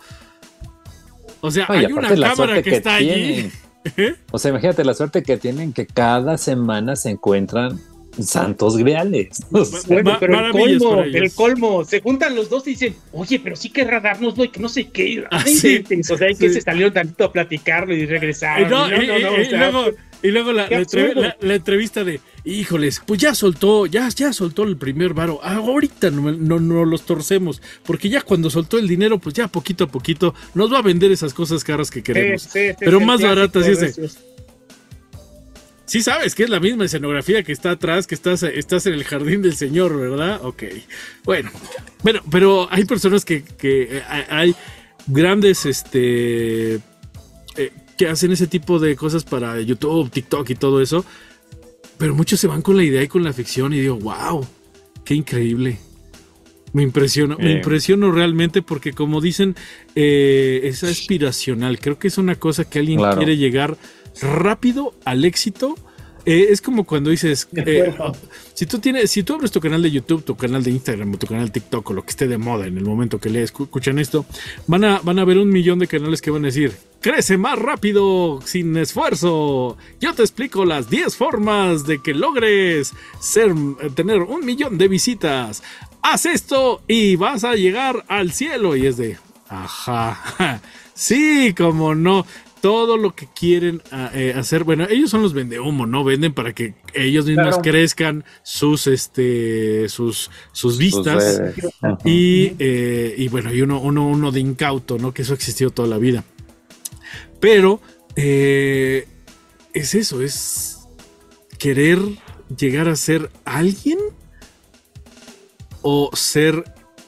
O sea, Ay, hay una cámara que, que está allí. ¿Eh? O sea, imagínate la suerte que tienen que cada semana se encuentran santos griales. O sea, bueno, pero el colmo, el colmo, se juntan los dos y dicen, oye, pero sí querrá dárnoslo y que no sé qué. Ah, sí, o sea, hay sí. que se salieron tantito a platicarlo y regresar. No, no, no, no, no, y, o sea, y, luego, Y luego la, la, entrev la, la entrevista de, híjoles, pues ya soltó, ya, ya soltó el primer varo. Ah, ahorita no, no, no los torcemos, porque ya cuando soltó el dinero, pues ya poquito a poquito nos va a vender esas cosas caras que queremos. Sí, sí, sí, pero más baratas. Y ese. Sí sabes que es la misma escenografía que está atrás, que estás, estás en el jardín del señor, ¿verdad? Ok. Bueno, bueno, pero hay personas que, que hay grandes, este, eh, que hacen ese tipo de cosas para YouTube, TikTok y todo eso, pero muchos se van con la idea y con la ficción y digo, wow, qué increíble. Me impresiona, eh. me impresiono realmente porque como dicen, eh, es aspiracional. Creo que es una cosa que alguien claro. quiere llegar rápido al éxito. Eh, es como cuando dices, eh, si tú tienes, si tú abres tu canal de YouTube, tu canal de Instagram o tu canal de TikTok o lo que esté de moda en el momento que le escuchan esto, van a, van a ver un millón de canales que van a decir, crece más rápido sin esfuerzo. Yo te explico las diez formas de que logres ser, tener un millón de visitas. Haz esto y vas a llegar al cielo. Y es de, ajá, sí, como no. Todo lo que quieren eh, hacer, bueno, ellos son los vendehumo, ¿no? Venden para que ellos mismos claro. crezcan sus, este, sus, sus vistas sus y, eh, y bueno, y uno, uno, uno de incauto, ¿no? Que eso ha existido toda la vida. Pero eh, es eso, es querer llegar a ser alguien o ser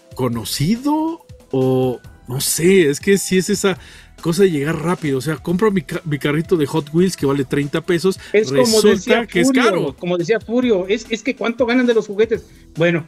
conocido o no sé, es que si es esa cosa de llegar rápido, o sea, compro mi, ca mi carrito de Hot Wheels que vale treinta pesos, es resulta como decía que Furio, es caro. Como decía Furio, es, es que ¿cuánto ganan de los juguetes? Bueno,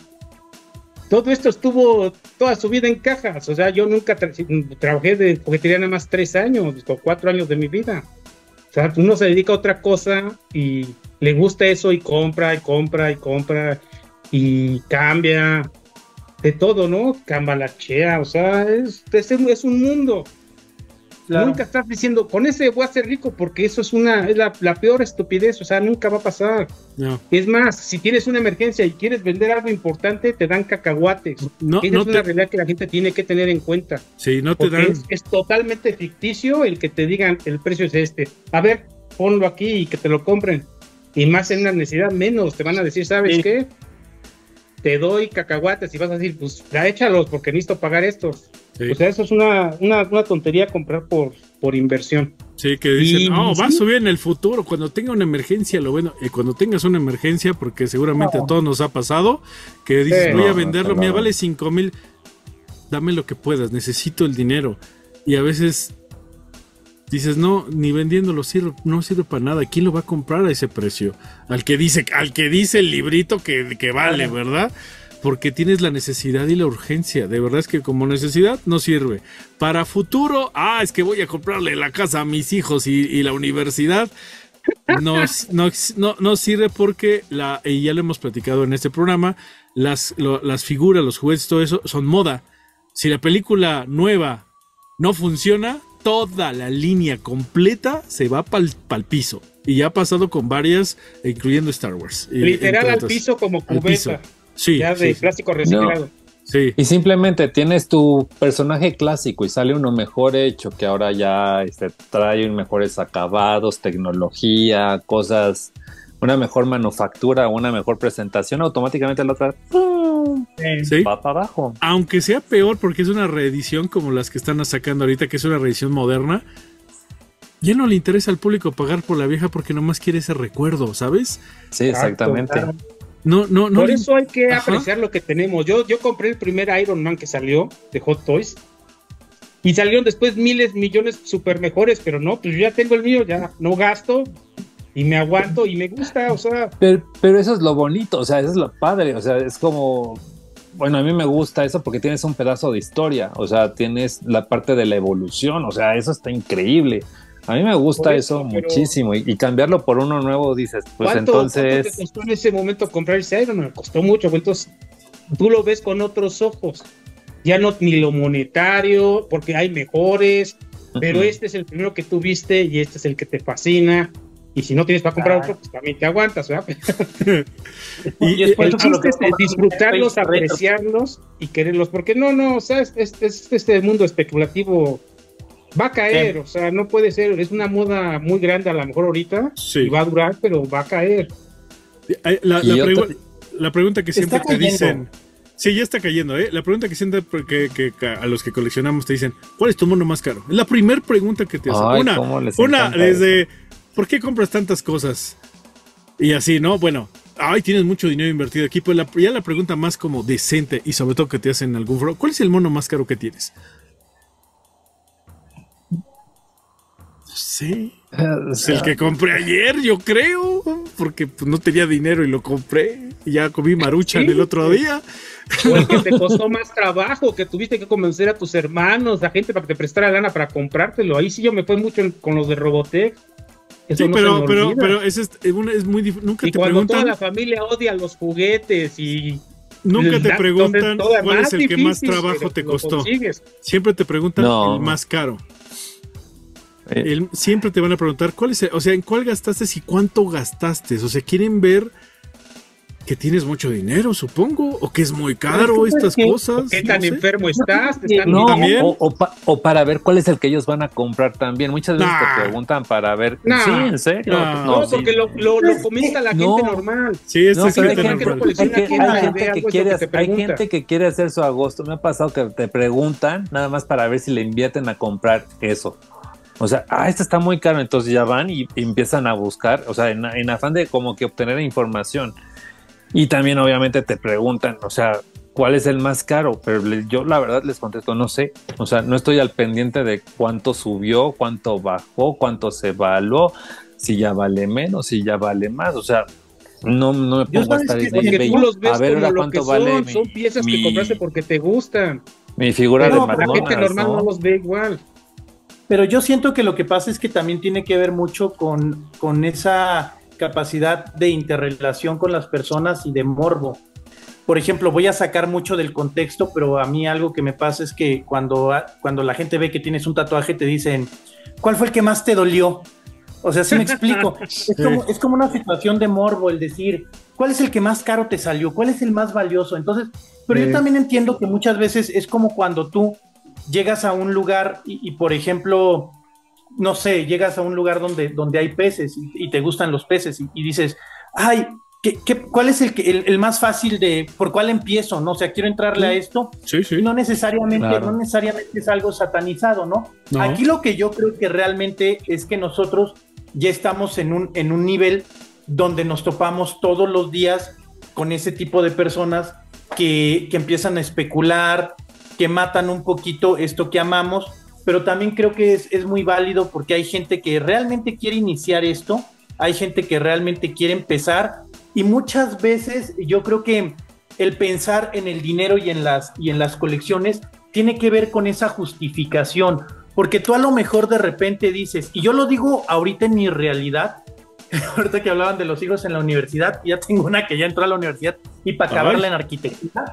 todo esto estuvo toda su vida en cajas, o sea, yo nunca tra trabajé de juguetería nada más tres años, o cuatro años de mi vida. O sea, uno se dedica a otra cosa y le gusta eso y compra y compra y compra y cambia de todo, ¿no? Cambalachea, o sea, es, es, es un mundo. Claro. Nunca estás diciendo, con ese voy a ser rico, porque eso es una es la, la peor estupidez, o sea, nunca va a pasar. No. Es más, si tienes una emergencia y quieres vender algo importante, te dan cacahuates. No, Esa no es una te... realidad que la gente tiene que tener en cuenta. Sí, no te dan... es, es totalmente ficticio el que te digan el precio es este. A ver, ponlo aquí y que te lo compren. Y más en una necesidad, menos. Te van a decir, ¿sabes sí. qué? Te doy cacahuates y vas a decir, pues ya échalos porque necesito pagar estos. Sí. O sea, eso es una, una, una tontería comprar por, por inversión. Sí, que dicen, y, no, va a subir en el futuro, cuando tenga una emergencia, lo bueno, y cuando tengas una emergencia, porque seguramente no. a todos nos ha pasado, que dices, sí, voy no, a venderlo, no, mira, vale cinco mil, dame lo que puedas, necesito el dinero. Y a veces dices, no, ni vendiéndolo sirve, no sirve para nada. ¿Quién lo va a comprar a ese precio? Al que dice, al que dice el librito que, que vale, ¿verdad? Porque tienes la necesidad y la urgencia. De verdad es que como necesidad no sirve. Para futuro, ah, es que voy a comprarle la casa a mis hijos y, y la universidad. No, no, no, no sirve porque, la, y ya lo hemos platicado en este programa, las, lo, las figuras, los juguetes, todo eso son moda. Si la película nueva no funciona, toda la línea completa se va pa'l pal piso. Y ya ha pasado con varias, incluyendo Star Wars. Literal al piso como cubeta. Sí, ya de sí, plástico reciclado. No. Sí. Y simplemente tienes tu personaje clásico y sale uno mejor hecho, que ahora ya este, trae mejores acabados, tecnología, cosas, una mejor manufactura, una mejor presentación, automáticamente la otra sí. va para abajo. Aunque sea peor porque es una reedición como las que están sacando ahorita, que es una reedición moderna, ya no le interesa al público pagar por la vieja porque nomás quiere ese recuerdo, ¿sabes? Sí, exactamente. Claro. No, no, no. Por eso hay que Ajá. apreciar lo que tenemos. Yo, yo compré el primer Iron Man que salió de Hot Toys y salieron después miles, millones super mejores, pero no, pues yo ya tengo el mío, ya no gasto y me aguanto y me gusta, o sea. Pero, pero eso es lo bonito, o sea, eso es lo padre, o sea, es como, bueno, a mí me gusta eso porque tienes un pedazo de historia, o sea, tienes la parte de la evolución, o sea, eso está increíble. A mí me gusta eso, eso muchísimo y, y cambiarlo por uno nuevo, dices, pues ¿cuánto, entonces... ¿cuánto te costó en ese momento comprar ese Iron Man? Costó mucho, entonces tú lo ves con otros ojos, ya no ni lo monetario, porque hay mejores, pero uh-huh. este es el primero que tú viste y este es el que te fascina, y si no tienes para comprar ah. otro, pues también te aguantas, ¿verdad? y, y el chiste es disfrutarlos, apreciarlos y quererlos, porque no, no, o sea, es, es, es este mundo especulativo va a caer, Sí. o sea, no puede ser, es una moda muy grande a lo mejor ahorita, Sí. y va a durar, pero va a caer. Eh, La, Y la, yo pregu- te- la pregunta que siempre Está te cayendo. dicen. Sí, ya está cayendo, ¿eh? La pregunta que siempre que, que- que a los que coleccionamos te dicen, ¿cuál es tu mono más caro? Es la primera pregunta que te hacen. Ay, una, cómo les una encanta desde, ¿por qué compras tantas cosas? Y así, ¿no? Bueno, ay, tienes mucho dinero invertido aquí, pues la, ya la pregunta más como decente y sobre todo que te hacen en algún foro, ¿cuál es el mono más caro que tienes? No sé. O Es sea, el que compré ayer, yo creo, porque pues, no tenía dinero y lo compré. Y ya comí maruchan Sí. el otro día. O el que te costó más trabajo, que tuviste que convencer a tus hermanos, a gente para que te prestara lana para comprártelo. Ahí sí yo me fue mucho en- con los de Robotech. Eso Sí, no se pero, me pero, olvida. pero ese es, es una- es muy difícil. Nunca Y te cuando toda preguntan, la familia odia los juguetes y nunca te entonces, preguntan todavía cuál es más el que más difícil, trabajo pero te lo costó. consigues. Siempre te preguntan No. el más caro. eh, El- siempre te van a preguntar cuál es, el- o sea, en cuál gastaste y cuánto gastaste. O sea, quieren ver que tienes mucho dinero, supongo, o que es muy caro es que, estas ¿qué? cosas. ¿Qué no tan sé. enfermo estás? ¿Te están no, también. o, o pa- o para ver cuál es el que ellos van a comprar también. Muchas veces Nah. te preguntan para ver. Nah. Sí, en serio. Nah. No, sí. porque lo, lo, lo comenta la No. gente normal. Sí, este No, es pero hay gente gente, normal. colecciona hay que- gente hay que gente ve que algo, es quiere, lo que te hay pregunta. gente que quiere hacer su agosto. Me ha pasado que te preguntan nada más para ver si le invierten a comprar eso. O sea, ah, este está muy caro, entonces ya van y, y empiezan a buscar, o sea, en, en afán de como que obtener información. Y también obviamente te preguntan, o sea, ¿cuál es el más caro? Pero le- yo la verdad les contesto, no sé. O sea, no estoy al pendiente de cuánto subió, cuánto bajó, cuánto se evaluó, si ya vale menos, si ya vale más. O sea, no, no me Yo pongo a sabes estar que- diciendo, Porque "Ve, tú los ves a ver como ahora lo que cuánto son, vale mi, son piezas que mi- compraste porque te gustan. mi figura Pero de la McDonald's, gente normal no ¿no? los ve igual. Pero yo siento que lo que pasa es que también tiene que ver mucho con, con esa capacidad de interrelación con las personas y de morbo. Por ejemplo, voy a sacar mucho del contexto, pero a mí algo que me pasa es que cuando, cuando la gente ve que tienes un tatuaje te dicen, ¿cuál fue el que más te dolió? O sea, sí me explico. Es como, es como una situación de morbo el decir, ¿cuál es el que más caro te salió? ¿Cuál es el más valioso? Entonces, pero Sí. yo también entiendo que muchas veces es como cuando tú llegas a un lugar y, y, por ejemplo, no sé, llegas a un lugar donde, donde hay peces y, y te gustan los peces y, y dices, ay, ¿qué, qué, ¿cuál es el, que, el, el más fácil de, por cuál empiezo? ¿No? O sea, quiero entrarle a esto. Sí, sí. No necesariamente, Claro. no necesariamente es algo satanizado, ¿no? No. Aquí lo que yo creo que realmente es que nosotros ya estamos en un, en un nivel donde nos topamos todos los días con ese tipo de personas que, que empiezan a especular, que matan un poquito esto que amamos, pero también creo que es, es muy válido porque hay gente que realmente quiere iniciar esto, hay gente que realmente quiere empezar y muchas veces yo creo que el pensar en el dinero y en las, y en las colecciones tiene que ver con esa justificación, porque tú a lo mejor de repente dices, y yo lo digo ahorita en mi realidad, ahorita que hablaban de los hijos en la universidad, ya tengo una que ya entró a la universidad y para acabarla en arquitectura,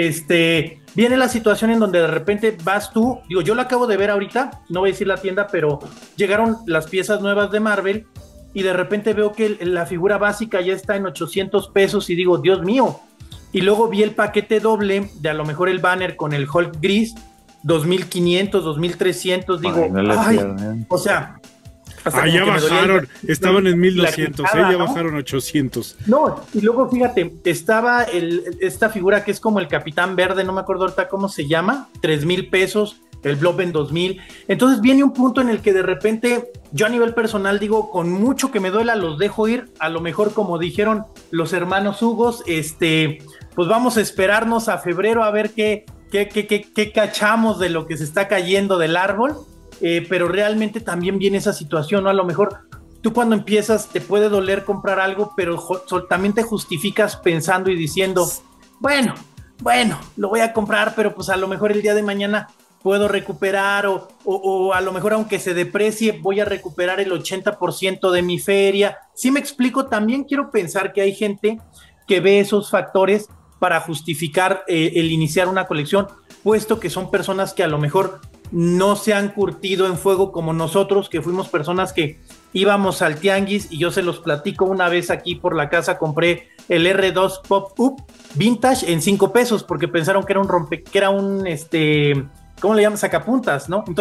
este, viene la situación en donde de repente vas tú, digo, yo lo acabo de ver ahorita, no voy a decir la tienda, pero llegaron las piezas nuevas de Marvel y de repente veo que el, la figura básica ya está en ochocientos pesos y digo, Dios mío, y luego vi el paquete doble de a lo mejor el banner con el Hulk gris, dos mil quinientos, dos mil trescientos, digo, Ay, no le ay, pierden. o sea, hasta Ah, como ya que me dolía el- bajaron. Estaban en mil doscientos, la ¿eh? Ya ¿no? bajaron ochocientos. No, y luego fíjate, estaba el, esta figura que es como el Capitán Verde, no me acuerdo ahorita cómo se llama, tres mil pesos, el Blob en dos mil. Entonces viene un punto en el que de repente yo a nivel personal digo, con mucho que me duela los dejo ir, a lo mejor como dijeron los hermanos Hugos, este, pues vamos a esperarnos a febrero a ver qué, qué, qué, qué, qué cachamos de lo que se está cayendo del árbol, eh, pero realmente también viene esa situación, ¿no? A lo mejor tú cuando empiezas te puede doler comprar algo, pero jo- también te justificas pensando y diciendo, bueno, bueno, lo voy a comprar, pero pues a lo mejor el día de mañana puedo recuperar o, o, o a lo mejor aunque se deprecie voy a recuperar el ochenta por ciento de mi feria. Si me explico, también quiero pensar que hay gente que ve esos factores para justificar eh, el iniciar una colección, puesto que son personas que a lo mejor no se han curtido en fuego como nosotros, que fuimos personas que íbamos al tianguis y yo se los platico una vez aquí por la casa, compré el R dos Pop-Up Vintage en cinco pesos porque pensaron que era un rompe, que era un, este, ¿cómo le llaman? Sacapuntas, ¿no? Entonces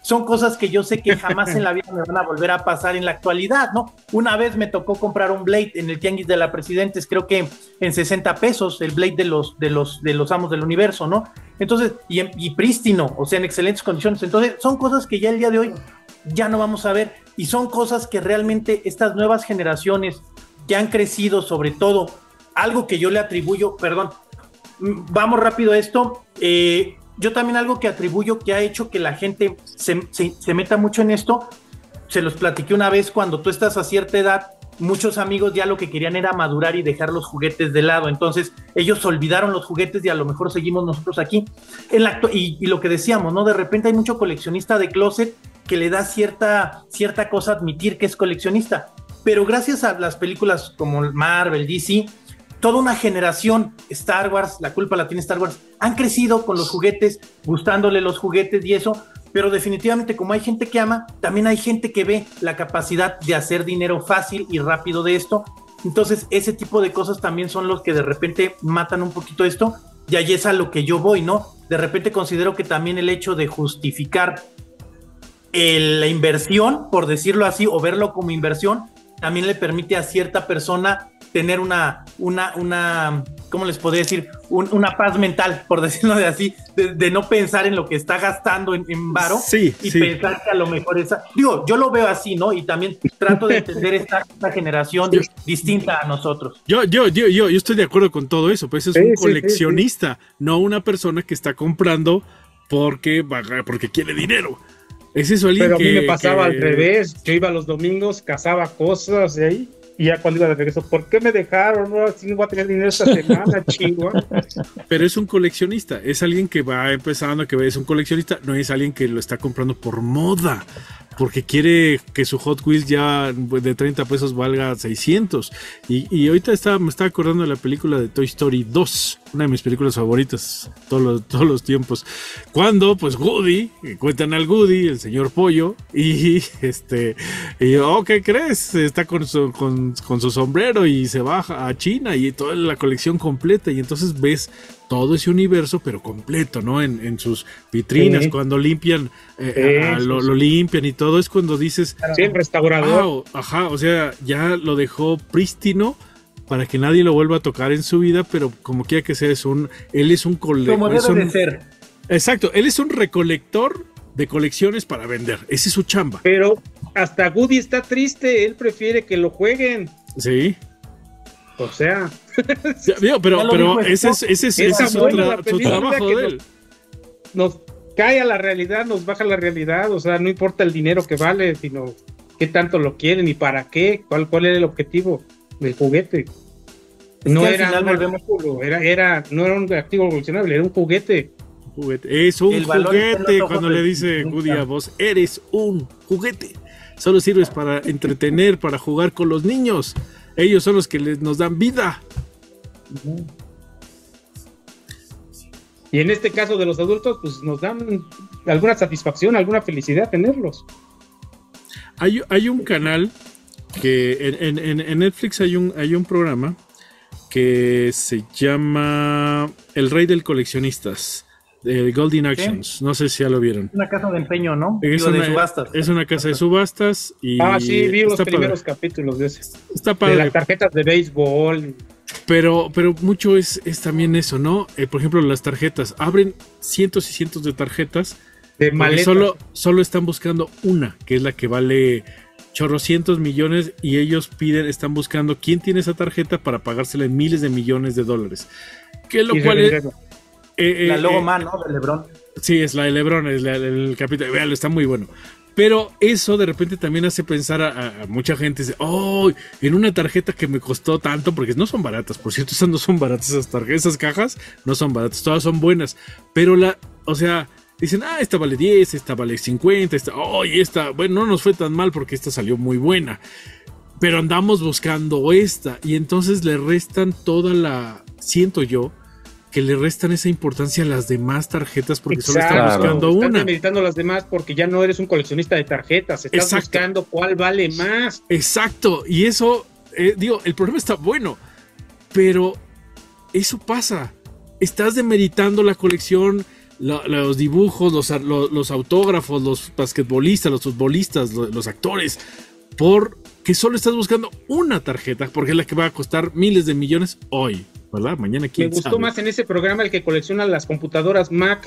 son cosas que yo sé que jamás en la vida me van a volver a pasar en la actualidad, ¿no? Una vez me tocó comprar un Blade en el Tianguis de la Presidentes, creo que en sesenta pesos, el Blade de los, de los, de los Amos del Universo, ¿no? Entonces, y, y prístino, o sea, en excelentes condiciones. Entonces, son cosas que ya el día de hoy ya no vamos a ver, y son cosas que realmente estas nuevas generaciones que han crecido, sobre todo, algo que yo le atribuyo, perdón, vamos rápido a esto, eh, yo también algo que atribuyo que ha hecho que la gente se, se, se meta mucho en esto, se los platiqué una vez, cuando tú estás a cierta edad, muchos amigos ya lo que querían era madurar y dejar los juguetes de lado, entonces ellos olvidaron los juguetes y a lo mejor seguimos nosotros aquí. En la, y, y lo que decíamos, ¿no? De repente hay mucho coleccionista de closet que le da cierta, cierta cosa admitir que es coleccionista, pero gracias a las películas como Marvel, D C, toda una generación, Star Wars, la culpa la tiene Star Wars, han crecido con los juguetes, gustándole los juguetes y eso, pero definitivamente como hay gente que ama, también hay gente que ve la capacidad de hacer dinero fácil y rápido de esto, entonces ese tipo de cosas también son los que de repente matan un poquito esto, y ahí es a lo que yo voy, ¿no? De repente considero que también el hecho de justificar el, la inversión, por decirlo así, o verlo como inversión, también le permite a cierta persona tener una, una, una, ¿cómo les podría decir? Un, una paz mental, por decirlo de así, de, de no pensar en lo que está gastando en, en varo, sí, y sí. pensar que a lo mejor esa, digo, yo lo veo así, ¿no? Y también trato de entender esta, esta generación yo, distinta a nosotros. Yo, yo, yo, yo, yo estoy de acuerdo con todo eso, pues es sí, un sí, coleccionista, sí, sí. no una persona que está comprando porque, porque quiere dinero. Es eso, alguien Pero que, a mí me pasaba que... al revés, yo iba los domingos, cazaba cosas de ahí, y ya cuando iba de regreso, ¿por qué me dejaron? No, así no voy a tener dinero esta semana, chihuahua. Pero es un coleccionista, es alguien que va empezando, que es un coleccionista, no es alguien que lo está comprando por moda, porque quiere que su Hot Wheels ya de treinta pesos valga seiscientos. Y, y ahorita estaba, me estaba acordando de la película de Toy Story dos, una de mis películas favoritas todos los, todos los tiempos. Cuando, pues, Woody, encuentran al Woody, el señor Pollo, y este, y oh, ¿qué crees? Está con su, con, con su sombrero y se baja a China y toda la colección completa. Y entonces ves todo ese universo, pero completo, ¿no? En, en sus vitrinas, sí. Cuando limpian, eh, sí, a, lo, lo limpian y todo, es cuando dices... Sí, el restaurador. Wow, ajá, o sea, ya lo dejó prístino para que nadie lo vuelva a tocar en su vida, pero como quiera que sea, es un... Él es un colector. Como debe un, de ser. Exacto, él es un recolector de colecciones para vender, ese es su chamba. Pero hasta Woody está triste, él prefiere que lo jueguen. Sí. O sea... Ya, digo, pero pero ese es, ese es, ese es su, tra su trabajo de él. Nos, nos cae a la realidad, nos baja la realidad, o sea, no importa el dinero que vale, sino qué tanto lo quieren y para qué, cuál, cuál era el objetivo del juguete. Es no que era un artículo, era, era, no era un activo coleccionable, era un juguete. juguete. Es un juguete, cuando le dice Woody a vos, eres un juguete. Solo sirves para entretener, para jugar con los niños. Ellos son los que les, nos dan vida. Y en este caso de los adultos, pues nos dan alguna satisfacción, alguna felicidad tenerlos. Hay, hay un canal que en, en, en Netflix hay un, hay un programa que se llama El Rey del Coleccionistas, de Golden Actions. ¿Sí? No sé si ya lo vieron. Una casa de empeño, ¿no? Es, Digo, una, de subastas. Es una casa de subastas. Y ah, sí, vi los primeros padre. capítulos de ese. Está padre. De las tarjetas de béisbol. Pero, pero mucho es, es también eso, ¿no? Eh, por ejemplo, las tarjetas. Abren cientos y cientos de tarjetas. De maletas. Solo, solo están buscando una, que es la que vale chorrocientos millones, y ellos piden, están buscando quién tiene esa tarjeta para pagársela en miles de millones de dólares. Que lo cual es... Eh, la logo eh, man, ¿no? De LeBron. Sí, es la de LeBron, es la, el capítulo. Véalo, está muy bueno. Pero eso de repente también hace pensar a, a mucha gente. Dice, oh, en una tarjeta que me costó tanto, porque no son baratas, por cierto, esas no son baratas, esas tarjetas, esas cajas no son baratas, todas son buenas. Pero la, o sea, dicen, ah, esta vale diez, esta vale cincuenta, esta, oh, y esta, bueno, no nos fue tan mal porque esta salió muy buena. Pero andamos buscando esta, y entonces le restan toda la, siento yo, que le restan esa importancia a las demás tarjetas porque Exacto. solo están buscando están una. Están meditando las demás porque ya no eres un coleccionista de tarjetas, estás Exacto. buscando cuál vale más. Exacto, y eso, eh, digo, el problema está bueno, pero eso pasa. Estás demeritando la colección, lo, los dibujos, los, los, los autógrafos, los basquetbolistas, los futbolistas, los, los actores, porque solo estás buscando una tarjeta, porque es la que va a costar miles de millones hoy, ¿verdad? Mañana quién Me gustó sabe. más en ese programa el que colecciona las computadoras Mac.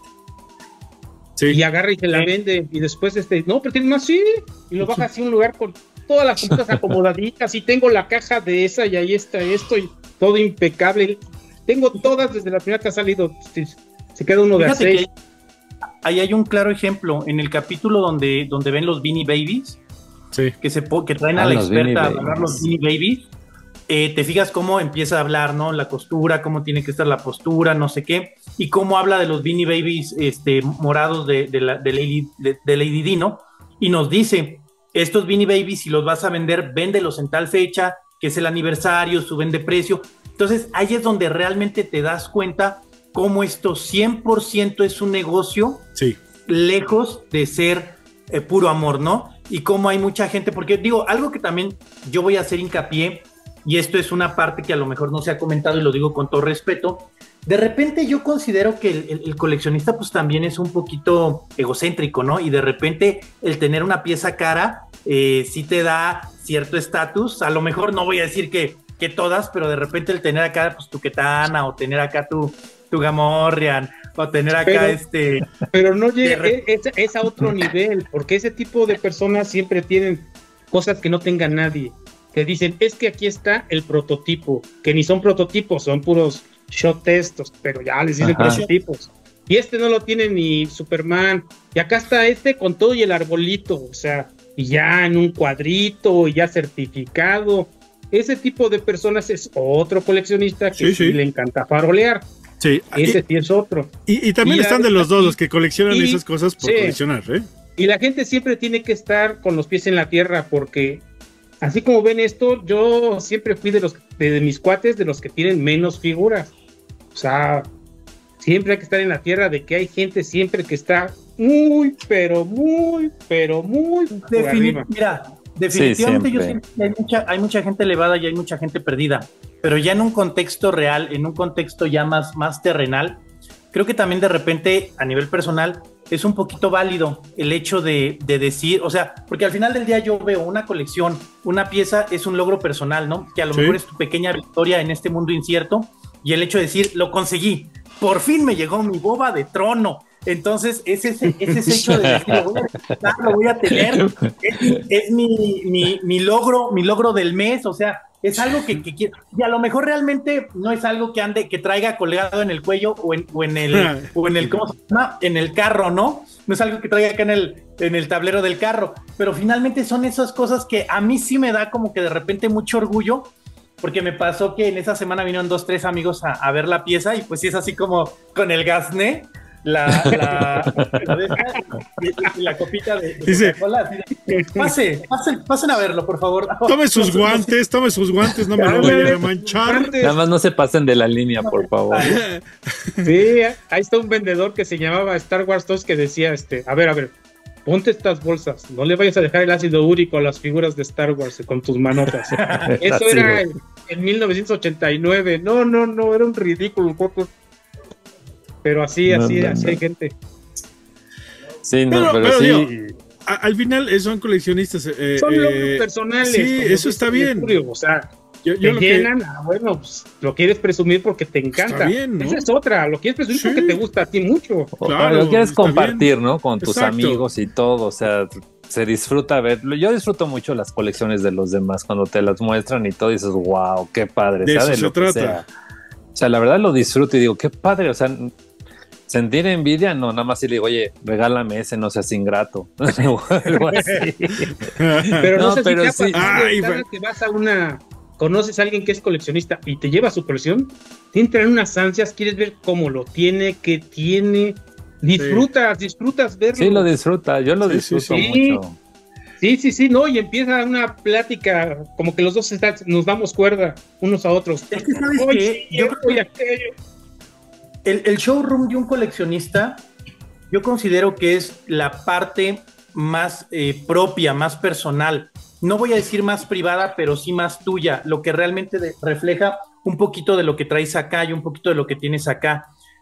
Sí. Y agarra y se la vende, y después este, no, pero tiene más, sí, y lo baja así a un lugar con todas las computadoras acomodaditas, y tengo la caja de esa, y ahí está esto, y todo impecable. Tengo todas desde la primera que ha salido, se, se queda uno de a seis. Ahí hay un claro ejemplo, en el capítulo donde, donde ven los Beanie Babies, sí. que, se, que traen ah, a la experta a hablar los Beanie Babies, eh, te fijas cómo empieza a hablar, ¿no? La costura, cómo tiene que estar la postura, no sé qué, y cómo habla de los Beanie Babies este, morados de, de, la, de, Lady, de, de Lady Di, ¿no? Y nos dice, estos Beanie Babies, si los vas a vender, véndelos en tal fecha, que es el aniversario, suben de precio. Entonces, ahí es donde realmente te das cuenta cómo esto cien por ciento es un negocio, sí. lejos de ser eh, puro amor, ¿no? Y cómo hay mucha gente, porque digo, algo que también yo voy a hacer hincapié, y esto es una parte que a lo mejor no se ha comentado y lo digo con todo respeto, de repente yo considero que el, el, el coleccionista pues también es un poquito egocéntrico, ¿no? Y de repente el tener una pieza cara eh, sí te da cierto estatus, a lo mejor no voy a decir que, que todas, pero de repente el tener acá pues tu Ketana o tener acá tu, tu Gamorrean o tener acá pero, este... Pero no llega, es, es a otro nivel, porque ese tipo de personas siempre tienen cosas que no tenga nadie. Te dicen, es que aquí está el prototipo, que ni son prototipos, son puros shot testos, pero ya les dicen Ajá. prototipos. Y este no lo tiene ni Superman. Y acá está este con todo y el arbolito, o sea, y ya en un cuadrito, y ya certificado. Ese tipo de personas es otro coleccionista que sí, sí. sí le encanta farolear. Sí. Ese y, sí es otro. Y, y también y están la, de los dos, los que coleccionan y, esas cosas por sí. coleccionar, ¿eh? Y la gente siempre tiene que estar con los pies en la tierra, porque así como ven esto, yo siempre fui de los de mis cuates de los que tienen menos figuras. O sea, siempre hay que estar en la tierra de que hay gente siempre que está muy, pero muy, pero muy Defini- Mira, definitivamente sí, yo siempre hay mucha, hay mucha gente elevada y hay mucha gente perdida, pero ya en un contexto real, en un contexto ya más, más terrenal, creo que también de repente a nivel personal es un poquito válido el hecho de, de decir, o sea, porque al final del día yo veo una colección, una pieza es un logro personal, ¿no? Que a lo sí. mejor es tu pequeña victoria en este mundo incierto, y el hecho de decir, lo conseguí, por fin me llegó mi boba de trono. Entonces, es ese, es ese hecho de decir, lo voy a disfrutar, lo voy a tener, es, es mi, mi, mi logro, mi logro del mes, o sea, es algo que, que quiero, y a lo mejor realmente no es algo que ande, que traiga colgado en el cuello o en, o en el, o en el, ¿cómo se llama? En el carro, ¿no? No es algo que traiga acá en el, en el tablero del carro, pero finalmente son esas cosas que a mí sí me da como que de repente mucho orgullo, porque me pasó que en esa semana vinieron dos, tres amigos a, a ver la pieza, y pues sí es así como con el gasné, la, la, la, la copita de, de Dice, Coca-Cola. Pase, pasen, pasen a verlo, por favor. Tome sus no, guantes, tome sus guantes, no me lo vayan a manchar. Nada más no se pasen de la línea, por favor. Sí, ahí está un vendedor que se llamaba Star Wars dos que decía, este, a ver, a ver, ponte estas bolsas, no le vayas a dejar el ácido úrico a las figuras de Star Wars con tus manotas. Eso era en, en mil novecientos ochenta y nueve. No, no, no, era un ridículo. Pero así, no, así, no, así no. hay gente. Sí, no, pero, pero, pero sí. Digo, a, al final son coleccionistas. Eh, son logros eh, personales. Sí, eso está bien. Estudio, o sea, yo, yo te llenan, que... ah, bueno, pues lo quieres presumir porque te encanta. Está bien, ¿no? Esa es otra, lo quieres presumir sí. porque te gusta a ti mucho. Claro, lo quieres compartir, bien. ¿no? Con tus Exacto. amigos y todo, o sea, se disfruta verlo. Yo disfruto mucho las colecciones de los demás cuando te las muestran y todo, y dices, wow, qué padre. De sea, eso de se lo trata. Que sea. O sea, la verdad lo disfruto y digo, qué padre, o sea, sentir envidia, no, nada más si le digo, oye, regálame ese, no seas ingrato. Algo así. Pero no, no sé pero si te sí. Ay, cada que vas a una, conoces a alguien que es coleccionista y te lleva a su colección, te entran unas ansias, quieres ver cómo lo tiene, qué tiene, disfrutas, sí. disfrutas verlo. Sí, lo disfruta, yo lo sí, disfruto sí, sí. mucho. Sí, sí, sí, no, y empieza una plática, como que los dos está, nos damos cuerda unos a otros. Es que sabes que yo creo que el, el showroom de un coleccionista, yo considero que es la parte más eh, propia, más personal. No voy a decir más privada, pero sí más tuya, lo que realmente de, refleja un poquito de lo que traes acá y un poquito de lo que tienes acá.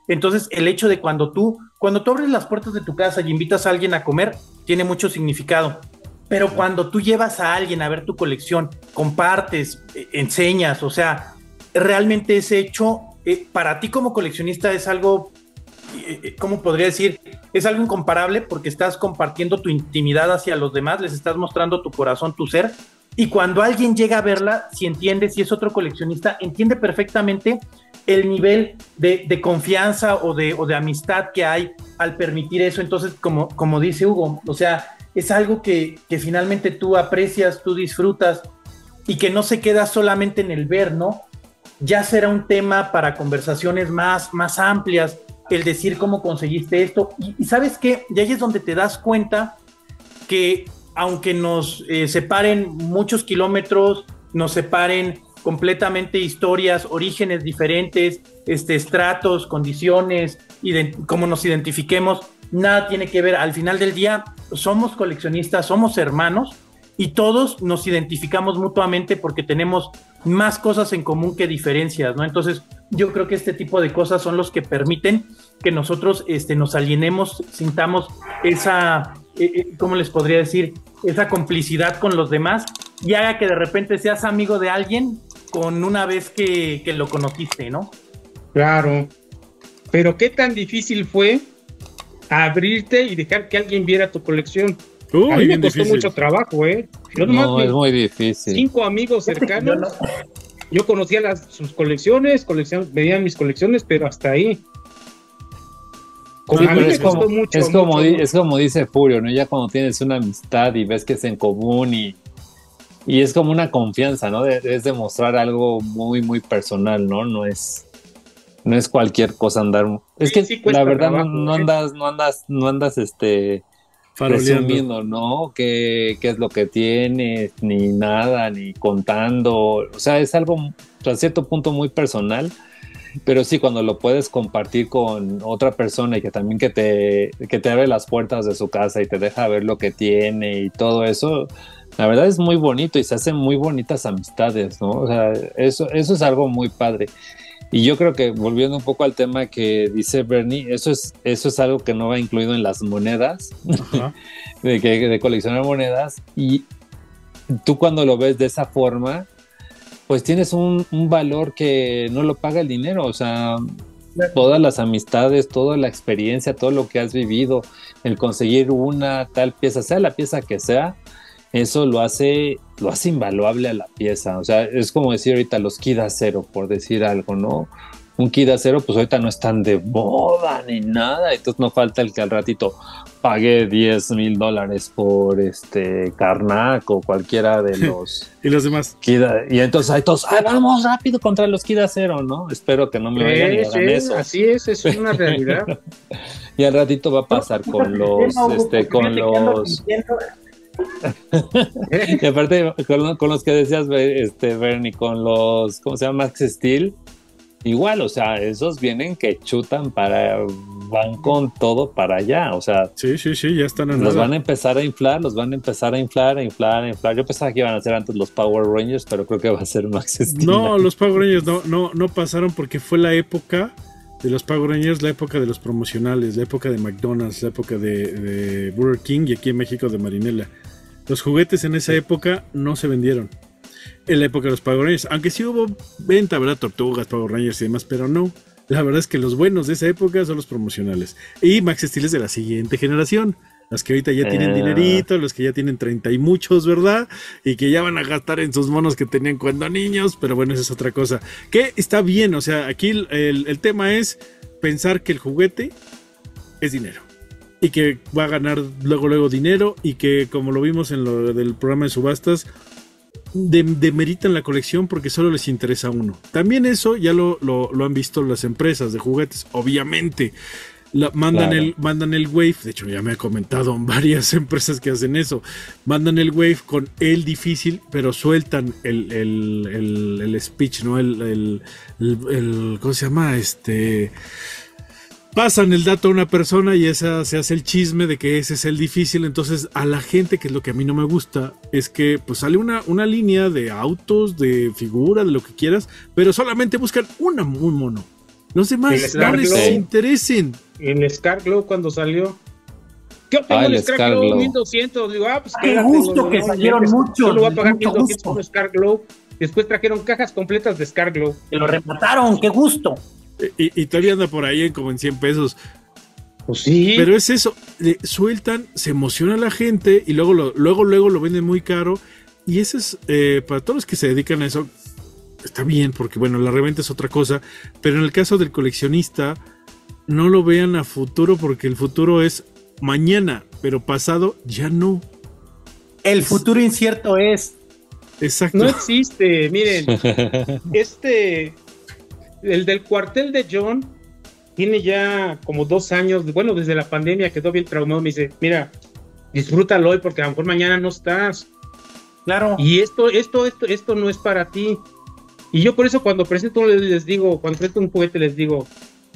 Entonces, el hecho de cuando tú, cuando tú abres las puertas de tu casa y invitas a alguien a comer, tiene mucho significado. Pero cuando tú llevas a alguien a ver tu colección, compartes, eh, enseñas, o sea, realmente ese hecho, eh, para ti como coleccionista es algo, eh, ¿cómo podría decir? Es algo incomparable porque estás compartiendo tu intimidad hacia los demás, les estás mostrando tu corazón, tu ser, y cuando alguien llega a verla, si entiende, si es otro coleccionista, entiende perfectamente el nivel de, de confianza o de, o de amistad que hay al permitir eso. Entonces, como, como dice Hugo, o sea, es algo que, que finalmente tú aprecias, tú disfrutas y que no se queda solamente en el ver, ¿no? Ya será un tema para conversaciones más, más amplias, el decir cómo conseguiste esto. Y, y ¿sabes qué? Y ahí es donde te das cuenta que aunque nos eh, separen muchos kilómetros, nos separen completamente historias, orígenes diferentes, este, estratos, condiciones, cómo nos identifiquemos, nada tiene que ver. Al final del día somos coleccionistas, somos hermanos y todos nos identificamos mutuamente porque tenemos más cosas en común que diferencias, ¿no? Entonces yo creo que este tipo de cosas son los que permiten que nosotros este, nos alienemos, sintamos esa, eh, ¿cómo les podría decir? Esa complicidad con los demás y haga que de repente seas amigo de alguien con una vez que, que lo conociste, ¿no? Claro, pero ¿qué tan difícil fue abrirte y dejar que alguien viera tu colección? Uy, a mí me costó difícil. mucho trabajo, ¿eh? Yo No, vi es muy difícil. Cinco amigos cercanos, yo, no. yo conocía las, sus colecciones, colección, veían mis colecciones, pero hasta ahí. Sí, a mí me es, costó como, mucho, es, como, mucho, es como dice Furio, ¿no? Ya cuando tienes una amistad y ves que es en común y, y es como una confianza, ¿no? De, es demostrar algo muy, muy personal, ¿no? No es, no es cualquier cosa andar. Es sí, que sí la verdad trabajo, no, no ¿eh? andas, no andas, no andas este presumiendo, ¿no? ¿Qué, qué es lo que tienes, ni nada, ni contando. O sea, es algo a cierto punto muy personal. Pero sí, cuando lo puedes compartir con otra persona y que también que te, que te abre las puertas de su casa y te deja ver lo que tiene y todo eso, la verdad es muy bonito y se hacen muy bonitas amistades, ¿no? O sea, eso, eso es algo muy padre. Y yo creo que volviendo un poco al tema que dice Bernie, eso es, eso es algo que no va incluido en las monedas, de, que, de coleccionar monedas. Y tú cuando lo ves de esa forma, pues tienes un, un valor que no lo paga el dinero, o sea, todas las amistades, toda la experiencia, todo lo que has vivido, el conseguir una tal pieza, sea la pieza que sea, eso lo hace, lo hace invaluable a la pieza. O sea, es como decir ahorita los kit acero, por decir algo, ¿no? Un kit acero, pues ahorita no están de moda ni nada, entonces no falta el que al ratito pague diez mil dólares por este Karnak o cualquiera de los y los demás Kida, y entonces hay todos, ¡ay, vamos rápido contra los Kid Acero!, ¿no? Espero que no me vayan y hagan eso. Así es, es una realidad. Y al ratito va a pasar con los, este, con los y aparte con, con los que decías, este, Bernie, con los, ¿cómo se llama? Max Steel. Igual, o sea, esos vienen que chutan para, van con todo para allá, o sea, sí, sí, sí, ya están en los nada. van a empezar a inflar, los van a empezar a inflar, a inflar, a inflar. Yo pensaba que iban a ser antes los Power Rangers, pero creo que va a ser Max Steel. No, los Power Rangers no, no, no pasaron porque fue la época de los Power Rangers, la época de los promocionales, la época de McDonald's, la época de, de Burger King y aquí en México de Marinela. Los juguetes en esa época no se vendieron. En la época de los Power Rangers, aunque sí hubo venta, ¿verdad? Tortugas, Power Rangers y demás, pero no. La verdad es que los buenos de esa época son los promocionales. Y Max Steel es de la siguiente generación. Los que ahorita ya tienen uh. dinerito, los que ya tienen treinta y muchos, ¿verdad? Y que ya van a gastar en sus monos que tenían cuando niños, pero bueno, esa es otra cosa. Que está bien, o sea, aquí el, el, el tema es pensar que el juguete es dinero. Y que va a ganar luego, luego dinero y que, como lo vimos en lo del programa de subastas, De, demeritan la colección porque solo les interesa a uno. También eso ya lo, lo, lo han visto las empresas de juguetes, obviamente. La, mandan, claro. el, mandan el Wave, de hecho ya me ha comentado varias empresas que hacen eso. Mandan el Wave con el difícil, pero sueltan el, el, el, el speech, ¿no? El, el, el, el, ¿cómo se llama? Este... Pasan el dato a una persona y esa se hace el chisme de que ese es el difícil. Entonces a la gente, que es lo que a mí no me gusta, es que pues sale una, una línea de autos, de figura, de lo que quieras, pero solamente buscan una, un mono. Los demás El no les Scar-Glow. interesen. El Scar-Glow cuando salió. Yo tengo Ah, el el Scar-Glow Scar-Glow. mil doscientos. Digo, ah, pues Qué quédate, gusto no, que no, salieron no, muchos, Solo voy a pagar mucho mil doscientos gusto. por Scar-Glow. Después trajeron cajas completas de Scar-Glow. Que lo remataron, qué gusto. Y, y todavía anda por ahí en como en cien pesos. Pues sí. Pero es eso, le sueltan, se emociona la gente y luego, lo, luego, luego lo venden muy caro. Y eso es, eh, para todos los que se dedican a eso, está bien, porque bueno, la reventa es otra cosa. Pero en el caso del coleccionista, no lo vean a futuro porque el futuro es mañana, pero pasado ya no. El futuro incierto es. Exacto. No existe, miren, este, el del cuartel de John, tiene ya como dos años, bueno, desde la pandemia quedó bien traumado, me dice, mira, disfrútalo hoy porque a lo mejor mañana no estás. Claro. Y esto, esto, esto, esto no es para ti. Y yo por eso cuando presento les, les digo, cuando presento un juguete les digo,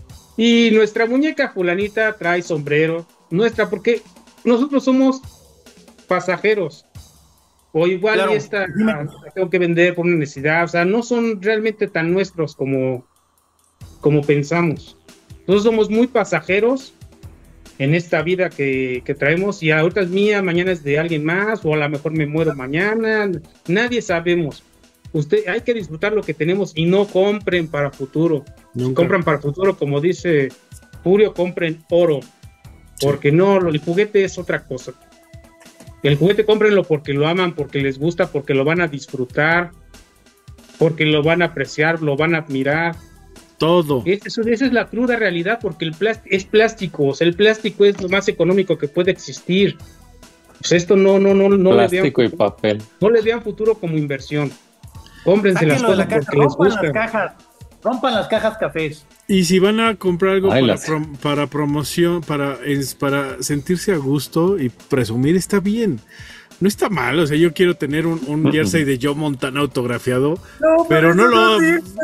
y nuestra muñeca fulanita trae sombrero, nuestra, porque nosotros somos pasajeros. O igual Claro. y esta la tengo que vender por una necesidad, o sea, no son realmente tan nuestros como, como pensamos. Nosotros somos muy pasajeros en esta vida que, que traemos y ahorita es mía, mañana es de alguien más, o a lo mejor me muero mañana, nadie sabemos. Usted hay que disfrutar lo que tenemos y no compren para futuro. Si Nunca. compran para futuro, como dice Furio, compren oro, porque no, el juguete es otra cosa. El juguete cómprenlo porque lo aman, porque les gusta, porque lo van a disfrutar, porque lo van a apreciar, lo van a admirar. Todo. Eso, esa es la cruda realidad, porque el plástico es plástico, o sea, el plástico es lo más económico que puede existir. Pues esto no, no, no, no le vean, Plástico y papel. no le vean futuro como inversión. Cómprense las Sáquenlo de cosas la caja, porque les rompan las gusta. cajas. Rompan las cajas cafés. Y si van a comprar algo Ay, para, las- prom- para promoción, para, es, para sentirse a gusto y presumir, está bien. No está mal, o sea, yo quiero tener un, un jersey de Joe Montana autografiado, pero no lo...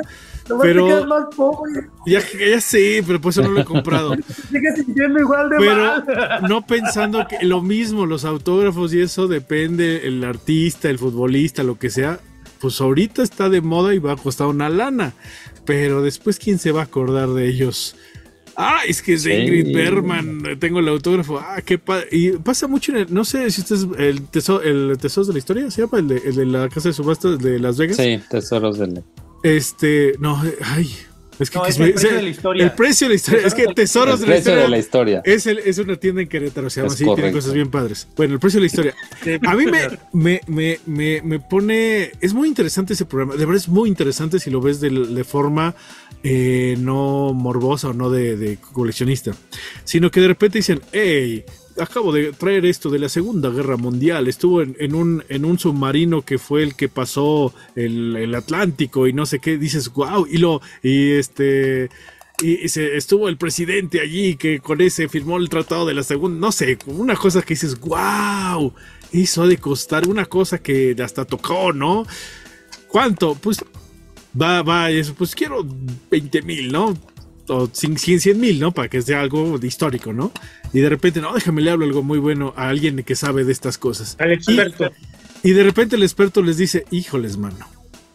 pero- más pobre. Ya, ya sé, pero por eso no lo he comprado. Sigue sintiendo igual de Pero mal. no pensando que lo mismo, los autógrafos y eso depende, el artista, el futbolista, lo que sea, pues ahorita está de moda y va a costar una lana, pero después ¿quién se va a acordar de ellos? Ah, es que es de Sí. Ingrid Bergman, tengo el autógrafo, ah, qué padre. Y pasa mucho en el, no sé si ustedes, el tesoro, el Tesoros de la Historia, ¿se llama? El de, el de la casa de subastas de Las Vegas. Sí, tesoros del... Este, no, ay, es que, No, que es se me- el precio se- de la historia. el precio de la historia, es que Tesoros El de la precio Historia de la historia. es, el, es una tienda en Querétaro, se llama Es así, tiene correcto. cosas bien padres. Bueno, el precio de la historia. A mí me, me, me, me, me pone... Es muy interesante ese programa. De verdad es muy interesante si lo ves de, de forma eh, no morbosa o no de, de coleccionista. Sino que de repente dicen, hey, acabo de traer esto de la Segunda Guerra Mundial. Estuvo en, en, un, en un submarino que fue el que pasó el, el Atlántico y no sé qué. Dices, wow. Y lo... Y este... Y, y se, estuvo el presidente allí que con ese firmó el tratado de la segunda, no sé, una cosa que dices, wow, eso ha de costar una cosa que hasta tocó, ¿no? ¿Cuánto? Pues va, va, eso, pues quiero veinte mil, ¿no? O cien mil, ¿no? Para que sea algo de histórico, ¿no? Y de repente, no, déjame le hablo algo muy bueno a alguien que sabe de estas cosas. Al experto. Y, y de repente el experto les dice, híjoles, mano,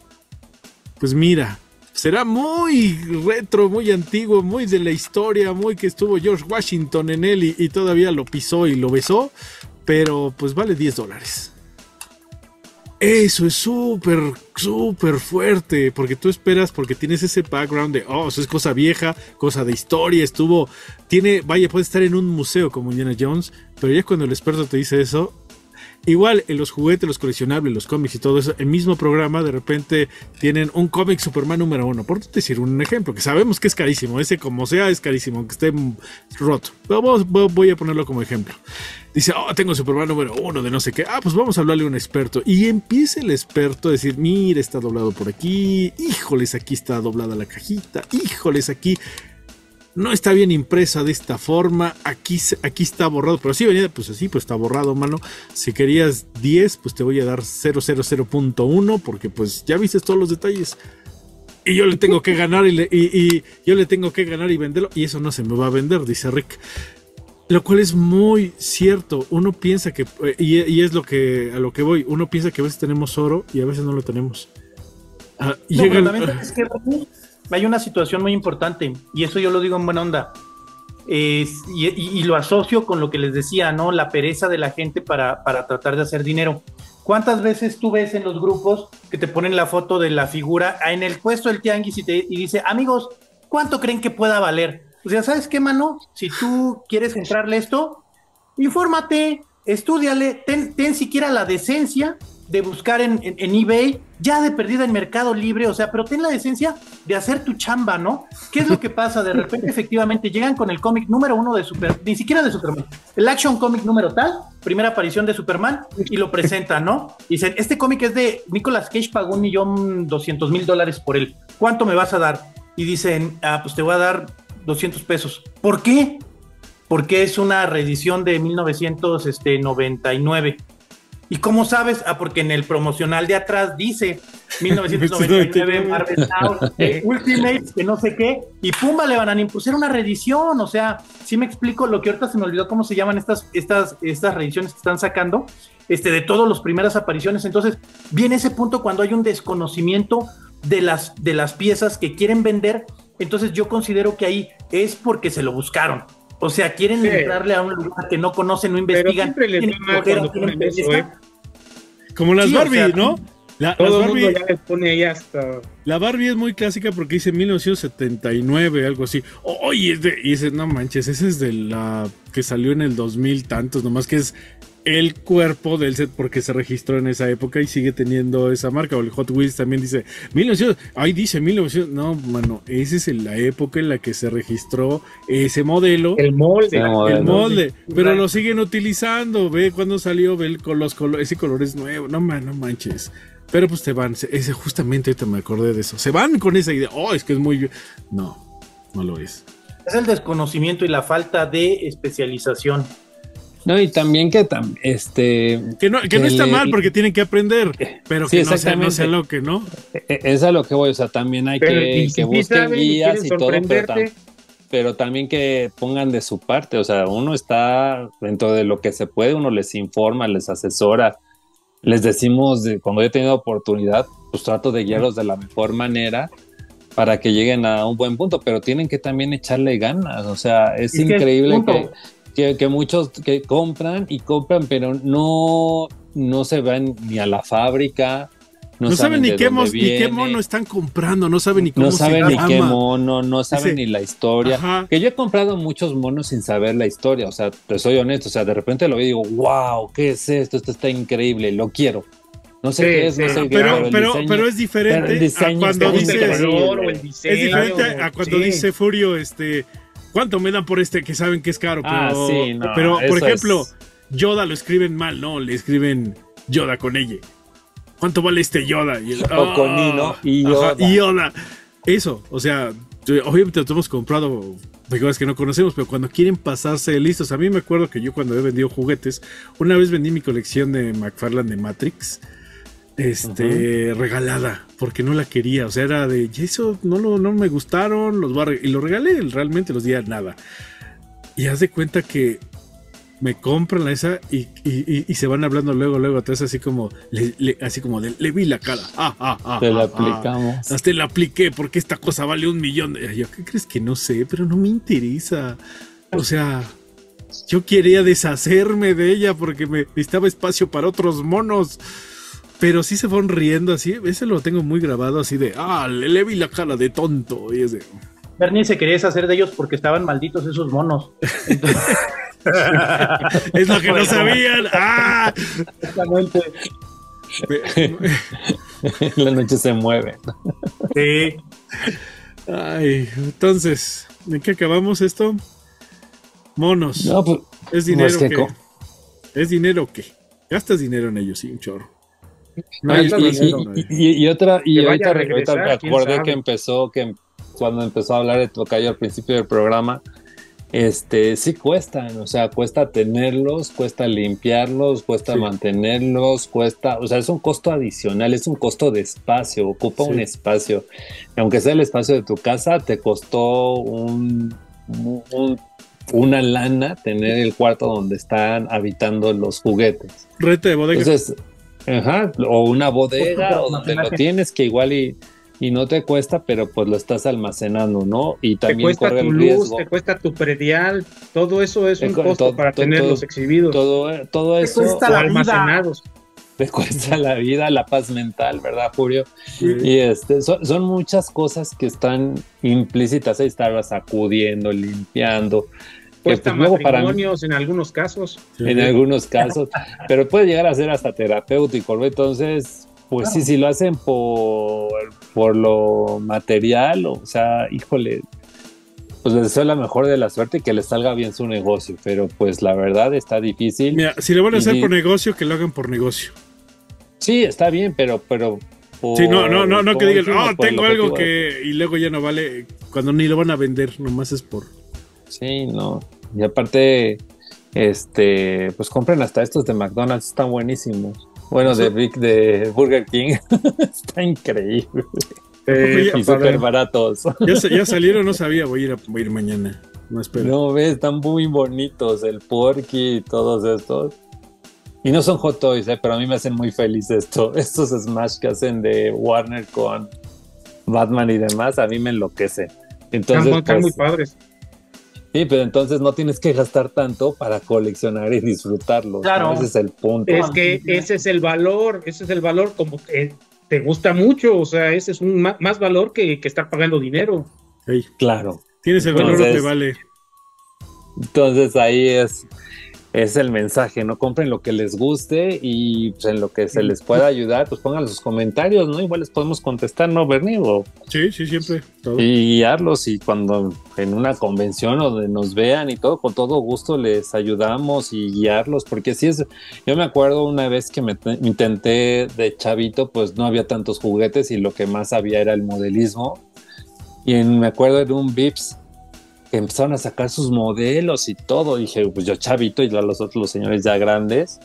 pues mira, será muy retro, muy antiguo, muy de la historia, muy que estuvo George Washington en él y, y todavía lo pisó y lo besó, pero pues vale diez dólares. Eso es súper, súper fuerte, porque tú esperas, porque tienes ese background de, oh, eso es cosa vieja, cosa de historia, estuvo, tiene, vaya, puede estar en un museo como Indiana Jones, pero ya cuando el experto te dice eso, igual en los juguetes, los coleccionables, los cómics y todo eso, el mismo programa de repente tienen un cómic Superman número uno, por decir un ejemplo, que sabemos que es carísimo, ese como sea es carísimo, aunque esté roto, vamos, voy a ponerlo como ejemplo. Dice, oh, tengo Superman número uno de no sé qué, ah, pues vamos a hablarle a un experto, y empieza el experto a decir, mira, está doblado por aquí, híjoles, aquí está doblada la cajita, híjoles, aquí... no está bien impresa de esta forma, aquí, aquí está borrado, pero sí venía, pues así, pues está borrado, mano. Si querías diez, pues te voy a dar cero cero cero punto uno, porque pues ya viste todos los detalles. Y yo le tengo que ganar y, le, y, y yo le tengo que ganar y venderlo, y eso no se me va a vender, dice Rick. Lo cual es muy cierto. Uno piensa que, y, y es lo que a lo que voy, uno piensa que a veces tenemos oro y a veces no lo tenemos. Uh, No, llega pero el, también sabes que hay una situación muy importante, y eso yo lo digo en buena onda, es, y, y, y lo asocio con lo que les decía, ¿no? La pereza de la gente para, para tratar de hacer dinero. ¿Cuántas veces tú ves en los grupos que te ponen la foto de la figura en el puesto del tianguis y, te, y dice, amigos, ¿cuánto creen que pueda valer? O sea, ¿sabes qué, mano? Si tú quieres entrarle esto, infórmate, estúdiale, ten, ten siquiera la decencia de buscar en, en, en eBay, ya de perdida en Mercado Libre, o sea, pero ten la decencia de hacer tu chamba, ¿no? ¿Qué es lo que pasa? De repente, efectivamente, llegan con el cómic número uno de Superman, ni siquiera de Superman, el Action Comic número tal, primera aparición de Superman, y lo presentan, ¿no? Y dicen, este cómic es de Nicolas Cage, pagó un millón doscientos mil dólares por él, ¿cuánto me vas a dar? Y dicen, ah, pues te voy a dar doscientos pesos. ¿Por qué? Porque es una reedición de mil novecientos noventa y nueve. ¿Y cómo sabes? Ah, porque en el promocional de atrás dice mil novecientos noventa y nueve Marvel Now, eh, Ultimate, que no sé qué, y pumba, le van a impulsar una reedición. O sea, sí me explico, lo que ahorita se me olvidó cómo se llaman estas, estas, estas reediciones que están sacando, este, de todas las primeras apariciones. Entonces, viene ese punto cuando hay un desconocimiento de las, de las piezas que quieren vender. Entonces, yo considero que ahí es porque se lo buscaron. O sea, quieren sí. entrarle a un lugar que no conocen, no investigan. Pero siempre les va mal cuando ponen eso, ¿eh? Como las sí, Barbie, o sea, ¿no? La, todo las Barbie, el mundo ya les pone ahí hasta... La Barbie es muy clásica porque dice mil novecientos setenta y nueve, algo así. Oye, oh, y dice, no manches, ese es de la que salió en el dos mil tantos, nomás que es el cuerpo del set porque se registró en esa época y sigue teniendo esa marca. O el Hot Wheels también dice mil novecientos, ahí dice mil novecientos, no, mano, esa es la época en la que se registró ese modelo. El molde. El molde, el molde pero lo siguen utilizando, ve cuando salió, ve con los colores, ese color es nuevo, no, man, no manches. Pero pues te van, ese justamente ahorita me acordé de eso, se van con esa idea, oh, es que es muy... No, no lo es. Es el desconocimiento y la falta de especialización. No, y también que este que no, que que no está le, mal porque tienen que aprender, pero sí, que no sea, no sea lo que no. Es a lo que voy, o sea, también hay pero que, que busquen guías y, y todo, pero, tam, pero también que pongan de su parte, o sea, uno está dentro de lo que se puede, uno les informa, les asesora, les decimos, de, cuando he tenido oportunidad, pues trato de guiarlos de la mejor manera para que lleguen a un buen punto, pero tienen que también echarle ganas, o sea, es ¿Y increíble que... Que, que muchos que compran y compran, pero no, no se van ni a la fábrica, no, no saben, saben ni, qué mos, ni qué mono están comprando, no saben ni cómo no saben se ni llama. qué mono, no saben Ese, sí. ni la historia. Ajá. Que yo he comprado muchos monos sin saber la historia, o sea, te soy honesto, o sea, de repente lo veo y digo, wow, ¿qué es esto? Esto está increíble, lo quiero. No sé sí, qué es, sí. no sé qué pero, pero, pero, diseño, pero es diferente pero a cuando dice el color, o el diseño, es diferente a cuando sí. dice Furio, este, ¿cuánto me dan por este que saben que es caro? Pero, ah, sí, no, pero por ejemplo, es... Yoda lo escriben mal, ¿no? Le escriben Yoda con ella. ¿Cuánto vale este Yoda? Y el, o oh, con I, ¿no? Y Yoda. Ajá, y Yoda. Eso, o sea, obviamente lo hemos comprado figuras que no conocemos, pero cuando quieren pasarse listos, a mí me acuerdo que yo cuando he vendido juguetes, una vez vendí mi colección de McFarlane de Matrix, este, uh-huh. regalada, porque no la quería, o sea, era de, y eso no, lo, no me gustaron, los voy a reg- y lo regalé, realmente los di a nada. Y haz de cuenta que me compran la esa y, y, y, y se van hablando luego, luego atrás, así como, le, le, así como de, le vi la cara. Ah, ah, ah, te ah, la ah, aplicamos. Ah, hasta la apliqué porque esta cosa vale un millón. De... Yo, ¿qué crees que no sé? Pero no me interesa. O sea, yo quería deshacerme de ella porque me necesitaba espacio para otros monos. Pero sí se fueron riendo así. Ese lo tengo muy grabado así de, ah, le, le vi la cara de tonto. Y es de... Bernie se quería deshacer de ellos porque estaban malditos esos monos. Entonces... es lo que no sabían. ¡Ah! Exactamente. La noche se mueve. Sí. Ay, entonces, ¿en qué acabamos esto? Monos. No, pues, es dinero no es que, que es dinero que gastas dinero en ellos, sí, un chorro. No, y, y, y, y, y otra, y ahorita, ahorita me acordé que empezó, que cuando empezó a hablar de Tocayo al principio del programa, este, sí cuestan, o sea, cuesta tenerlos, cuesta limpiarlos, cuesta sí. mantenerlos, cuesta, o sea, es un costo adicional, es un costo de espacio, ocupa sí. un espacio, y aunque sea el espacio de tu casa, te costó un, un, una lana tener el cuarto donde están habitando los juguetes. Rete de bodega. Entonces, ajá, o una bodega, o donde lo tienes, que igual y y no te cuesta, pero pues lo estás almacenando, ¿no? Y Te también cuesta corre tu el luz, riesgo. te cuesta tu predial, todo eso es Te un cu- costo to- para to- tenerlos todo- exhibidos Todo, todo Te eso cuesta o la vida. almacenados. te cuesta la vida, la paz mental, ¿verdad, Julio? Sí. Y este, son, son muchas cosas que están implícitas, ahí estarlas sacudiendo, limpiando. que, Cuesta pues, luego para mí- matrimonios en algunos casos. en algunos casos, pero puede llegar a ser hasta terapéutico, ¿no? Entonces, pues sí, si lo hacen por, por lo material, o sea, híjole, pues les deseo la mejor de la suerte y que les salga bien su negocio, pero pues la verdad está difícil. Mira, si lo van a hacer Y- por negocio, que lo hagan por negocio. Sí, está bien, pero, pero por- Sí, no, no, no, no que como digan, dijimos, oh, por el tengo algo objetivo de- que. Y luego ya no vale. Cuando ni lo van a vender, nomás es por. Sí, no. Y aparte, este, pues compren hasta estos de McDonald's, están buenísimos. Bueno, de Big, de Burger King, está increíble. Eh, Y súper baratos. Ya, sa- ya salieron, no sabía, voy a ir, a, voy a ir mañana. No espero. No, ves, están muy bonitos, el Porky y todos estos. Y no son Hot Toys, eh, pero a mí me hacen muy feliz esto. Estos Smash que hacen de Warner con Batman y demás, a mí me enloquece. Entonces, están, están muy pues, padres. sí, pero entonces no tienes que gastar tanto para coleccionar y disfrutarlos. Claro. ¿no? Ese es el punto. Es que ese es el valor, ese es el valor como que te gusta mucho, o sea, ese es un ma- más valor que, que estar pagando dinero. Ey, Claro. tienes el valor, no Entonces- te vale. Entonces ahí es, es el mensaje, ¿no? Compren lo que les guste y pues, en lo que se les pueda ayudar, pues pongan sus comentarios, ¿no? Igual les podemos contestar, ¿no, Bernie? O, Sí, sí, siempre. Todo. y guiarlos y cuando en una convención donde nos vean y todo, con todo gusto les ayudamos y guiarlos, porque sí es, yo me acuerdo una vez que me te- intenté de chavito, pues no había tantos juguetes y lo que más había era el modelismo. Y en- me acuerdo de un Vips que empezaron a sacar sus modelos y todo. Dije, pues yo chavito y los otros los señores ya grandes.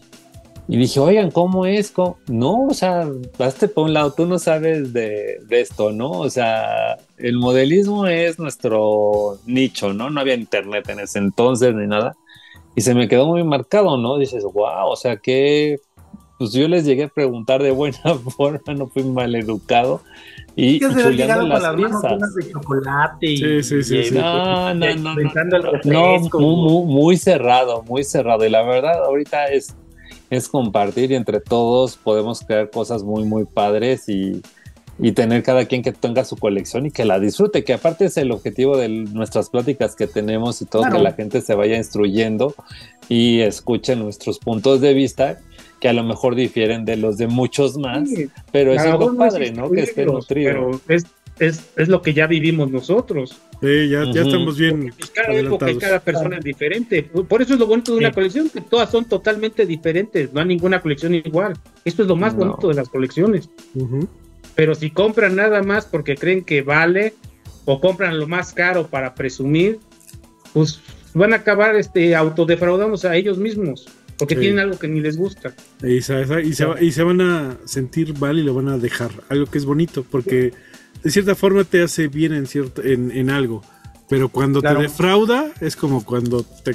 Y dije, oigan, ¿cómo es? ¿Cómo? No, o sea, hazte por un lado, tú no sabes de, de esto, ¿no? O sea, el modelismo es nuestro nicho, ¿no? No había internet en ese entonces ni nada. Y se me quedó muy marcado, ¿no? Dices, wow, o sea, que pues yo les llegué a preguntar de buena forma, no fui mal educado. Y, Que y se ve chuleando llegado con las las manos piezas. llenas de chocolate y, Sí, sí, sí, y- sí. No, no, y- no, no, pensando el no, refresco. muy, muy, muy cerrado, muy cerrado. Y la verdad, ahorita es, es compartir y entre todos podemos crear cosas muy, muy padres y, y tener cada quien que tenga su colección y que la disfrute, que aparte es el objetivo de nuestras pláticas que tenemos y todo, Claro. que la gente se vaya instruyendo y escuche nuestros puntos de vista, que a lo mejor difieren de los de muchos más, Sí, pero la eso es labor lo no es padre, ¿no? Que esté instruirlos, nutrido. pero es, es, es lo que ya vivimos nosotros. Sí, ya, ya Ujú. estamos bien. Pues cada época y adelantados. cada persona es diferente. Por eso es lo bonito de una Sí. colección, que todas son totalmente diferentes. No hay ninguna colección igual. Esto es lo más No. bonito de las colecciones. Ujú. Pero si compran nada más porque creen que vale, o compran lo más caro para presumir, pues van a acabar este, autodefraudándose a ellos mismos, porque Sí. tienen algo que ni les gusta. Y se, y, se, va- y se van a sentir mal y lo van a dejar. Algo que es bonito, porque de cierta forma te hace bien en, cierto, en, en algo. Pero cuando Claro. te defrauda, es como cuando te,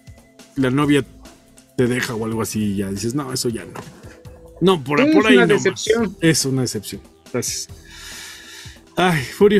la novia te deja o algo así y ya dices, no, eso ya no. No, por, Sí, por es ahí una no. decepción. Es una decepción. Gracias. Ay, Furio.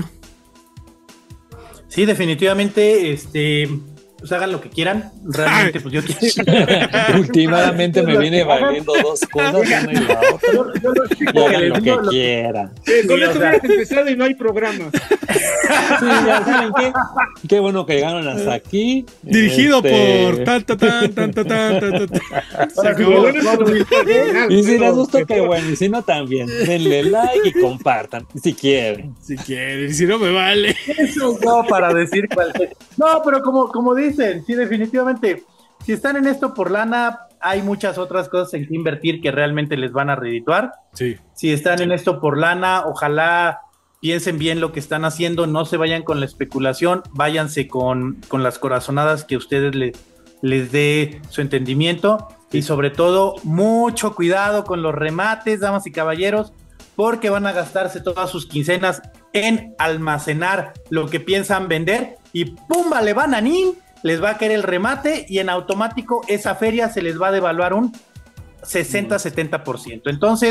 Sí, definitivamente, este, pues hagan lo que quieran. Realmente, pues yo quiero. Últimamente me viene valiendo dos cosas, una y la otra. Yo- yo lo- Y hagan lo que yo lo- quieran. Eh, con Sí, esto o sea- hubieras empezado y no hay programa. Sí, ya saben qué. Qué bueno que llegaron hasta aquí. Dirigido Este, por tan, tan, tan, tan, tan, tan, tan, tan. Se Ahora sí, acabó. Bueno, esto lo hizo bien, Y si les pero- gustó, qué bueno. Y si no, también. Denle like y compartan. Si quieren. Si quieres, si no me vale. Eso no para decir cualquier. No, pero como, como dicen, sí, definitivamente, si están en esto por lana, hay muchas otras cosas en que invertir que realmente les van a redituar. Sí. Si están en esto por lana, ojalá piensen bien lo que están haciendo, no se vayan con la especulación, váyanse con, con las corazonadas que a ustedes le, les dé su entendimiento y sobre todo mucho cuidado con los remates, damas y caballeros, porque van a gastarse todas sus quincenas en almacenar lo que piensan vender y ¡pumba! Le van a nin, les va a caer el remate y en automático esa feria se les va a devaluar un sesenta a setenta por ciento. Entonces,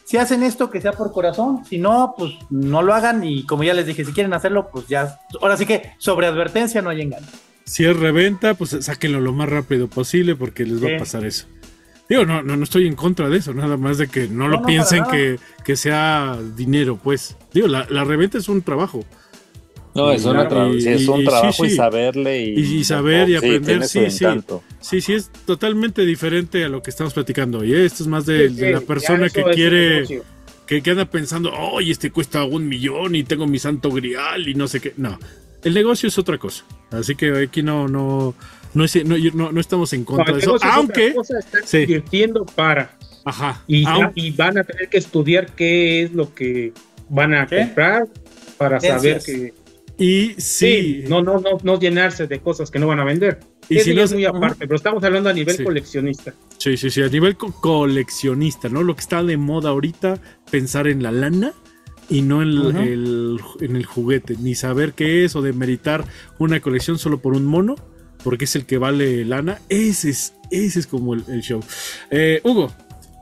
si hacen esto, que sea por corazón, si no, pues no lo hagan, y como ya les dije, si quieren hacerlo, pues ya, ahora sí que sobre advertencia no hay engaño. Si es reventa, pues sáquenlo lo más rápido posible porque les va sí. a pasar eso. Digo, no, no, no estoy en contra de eso, nada más de que no, no lo no, piensen que, que sea dinero, pues. Digo, la, la reventa es un trabajo. No, es, una tra- y, sí, es un y, trabajo sí, sí. y saberle y, y, y saber no, y aprender, sí, sí, sí, sí, sí, es totalmente diferente a lo que estamos platicando hoy, ¿eh? Esto es más de, sí, de la persona que quiere, que, que anda pensando, oye, este cuesta un millón y tengo mi santo grial y no sé qué, no, el negocio es otra cosa, así que aquí no, no, no, es, no, no, no estamos en contra no, de eso, aunque cosa, están sí. invirtiendo para, ajá, y, aunque, y van a tener que estudiar qué es lo que van a ¿qué? comprar para Gracias. saber que Y sí, sí, no, no, no, no llenarse de cosas que no van a vender. Y si no es muy aparte, uh-huh. pero estamos hablando a nivel sí. coleccionista. Sí, sí, sí, a nivel co- coleccionista, ¿no? Lo que está de moda ahorita, pensar en la lana y no en, uh-huh. el, en el juguete, ni saber qué es o demeritar una colección solo por un mono, porque es el que vale lana. Ese es, ese es como el, el show. Eh, Hugo.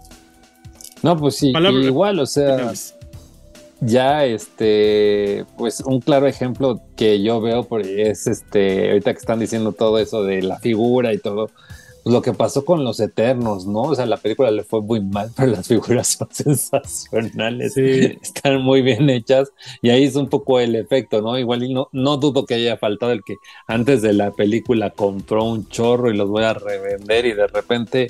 No, pues sí, Palabra, igual, o sea... Finales. Ya, este, pues un claro ejemplo que yo veo es este, ahorita que están diciendo todo eso de la figura y todo, pues lo que pasó con los Eternos, ¿no? O sea, la película le fue muy mal, pero las figuras son sensacionales, sí. Están muy bien hechas y ahí es un poco el efecto, ¿no? Igual y no, no dudo que haya faltado el que antes de la película compró un chorro y los voy a revender y de repente...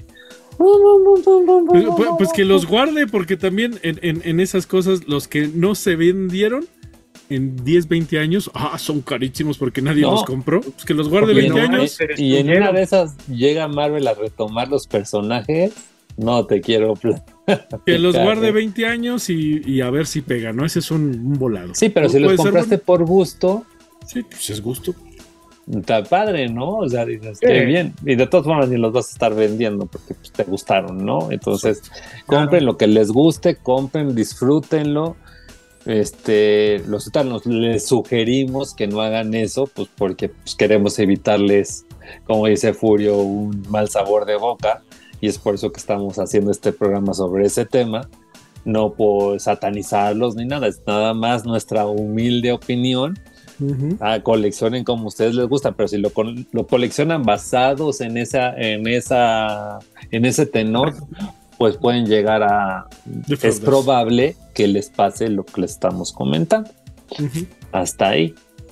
Pues, pues que los guarde, porque también en, en, en esas cosas, los que no se vendieron en diez, veinte años, ah, son carísimos porque nadie no. los compró. Pues que los guarde veinte no, años. Y en una de esas llega Marvel a retomar los personajes. No te quiero que los guarde veinte años y, y a ver si pega, ¿no? Ese es un, un volado. Sí, pero si los compraste por gusto. Sí, pues es gusto. Está padre, ¿no? O sea, dices, qué sí. bien. Y de todas formas ni los vas a estar vendiendo porque pues, te gustaron, ¿no? Entonces, sí, compren claro. lo que les guste, compren, disfrútenlo. Este, los nos les sugerimos que no hagan eso, pues porque pues, queremos evitarles, como dice Furio, un mal sabor de boca. Y es por eso que estamos haciendo este programa sobre ese tema. No por satanizarlos ni nada, es nada más nuestra humilde opinión. Uh-huh. Ah, coleccionen como ustedes les gusta, pero si lo, lo coleccionan basados en esa, en esa, en ese tenor, pues pueden llegar a es probable que les pase lo que les estamos comentando. Uh-huh. Hasta ahí.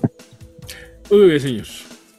Uy, señor.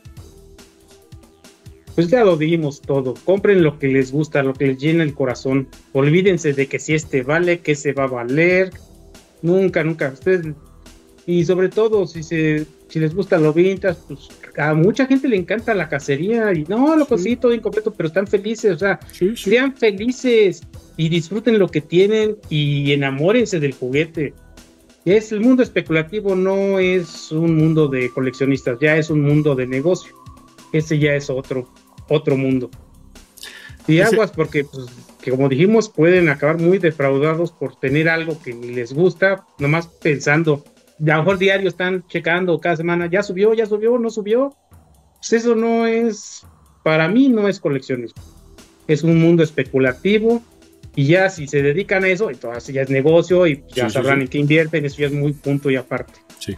Pues ya lo dijimos todo. Compren lo que les gusta, lo que les llena el corazón. Olvídense de que si este vale, que se va a valer. Nunca, nunca. Ustedes. Y sobre todo, si se si les gusta lo vintage, pues a mucha gente le encanta la cacería y no, lo sí. todo incompleto, pero están felices, o sea, sí, sí. sean felices y disfruten lo que tienen y enamórense del juguete. Es el mundo especulativo, no es un mundo de coleccionistas, ya es un mundo de negocio. Ese ya es otro, otro mundo. Y aguas porque, pues, que como dijimos, pueden acabar muy defraudados por tener algo que ni les gusta, nomás pensando. A lo mejor diario están checando cada semana, ya subió, ya subió, no subió. Pues eso no es, para mí no es coleccionismo. Es un mundo especulativo y ya si se dedican a eso, entonces ya es negocio y ya sí, sabrán sí, sí. en qué invierten, eso ya es muy punto y aparte. Sí.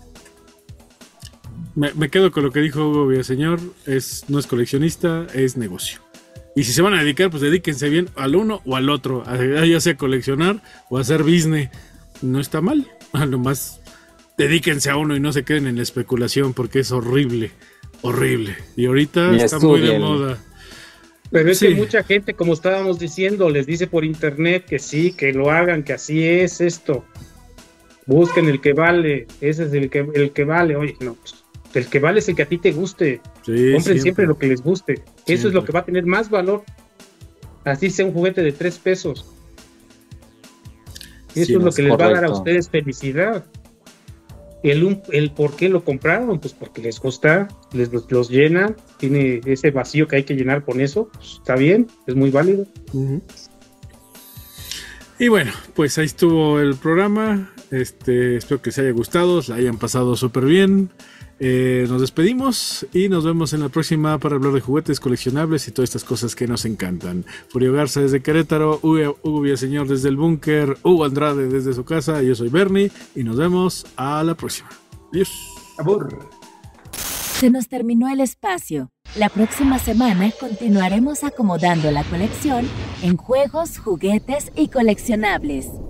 Me, me quedo con lo que dijo Hugo Villaseñor, es, no es coleccionista, es negocio. Y si se van a dedicar, pues dedíquense bien al uno o al otro, ya sea coleccionar o hacer business. No está mal, nomás dedíquense a uno y no se queden en la especulación porque es horrible, horrible. Y ahorita y está muy de moda. Pero es sí. que mucha gente, como estábamos diciendo, les dice por internet que sí, que lo hagan, que así es esto. Busquen el que vale, ese es el que, el que vale. Oye, no, pues, el que vale es el que a ti te guste. Sí, compren siempre. siempre lo que les guste. Eso siempre. Es lo que va a tener más valor. Así sea un juguete de tres pesos. Eso sí, es lo que les correcto. Va a dar a ustedes felicidad. El, el por qué lo compraron, pues porque les gusta, les los, los llena, tiene ese vacío que hay que llenar con eso, pues está bien, es muy válido. Uh-huh. Y bueno, pues ahí estuvo el programa. Este, espero que les haya gustado, la hayan pasado súper bien. Eh, nos despedimos y nos vemos en la próxima para hablar de juguetes coleccionables y todas estas cosas que nos encantan. Furio Garza desde Querétaro, Hugo, Hugo Villaseñor desde el búnker, Hugo Andrade desde su casa, yo soy Bernie y nos vemos a la próxima. Adiós. Abur. Se nos terminó el espacio. La próxima semana continuaremos acomodando la colección en juegos, juguetes y coleccionables.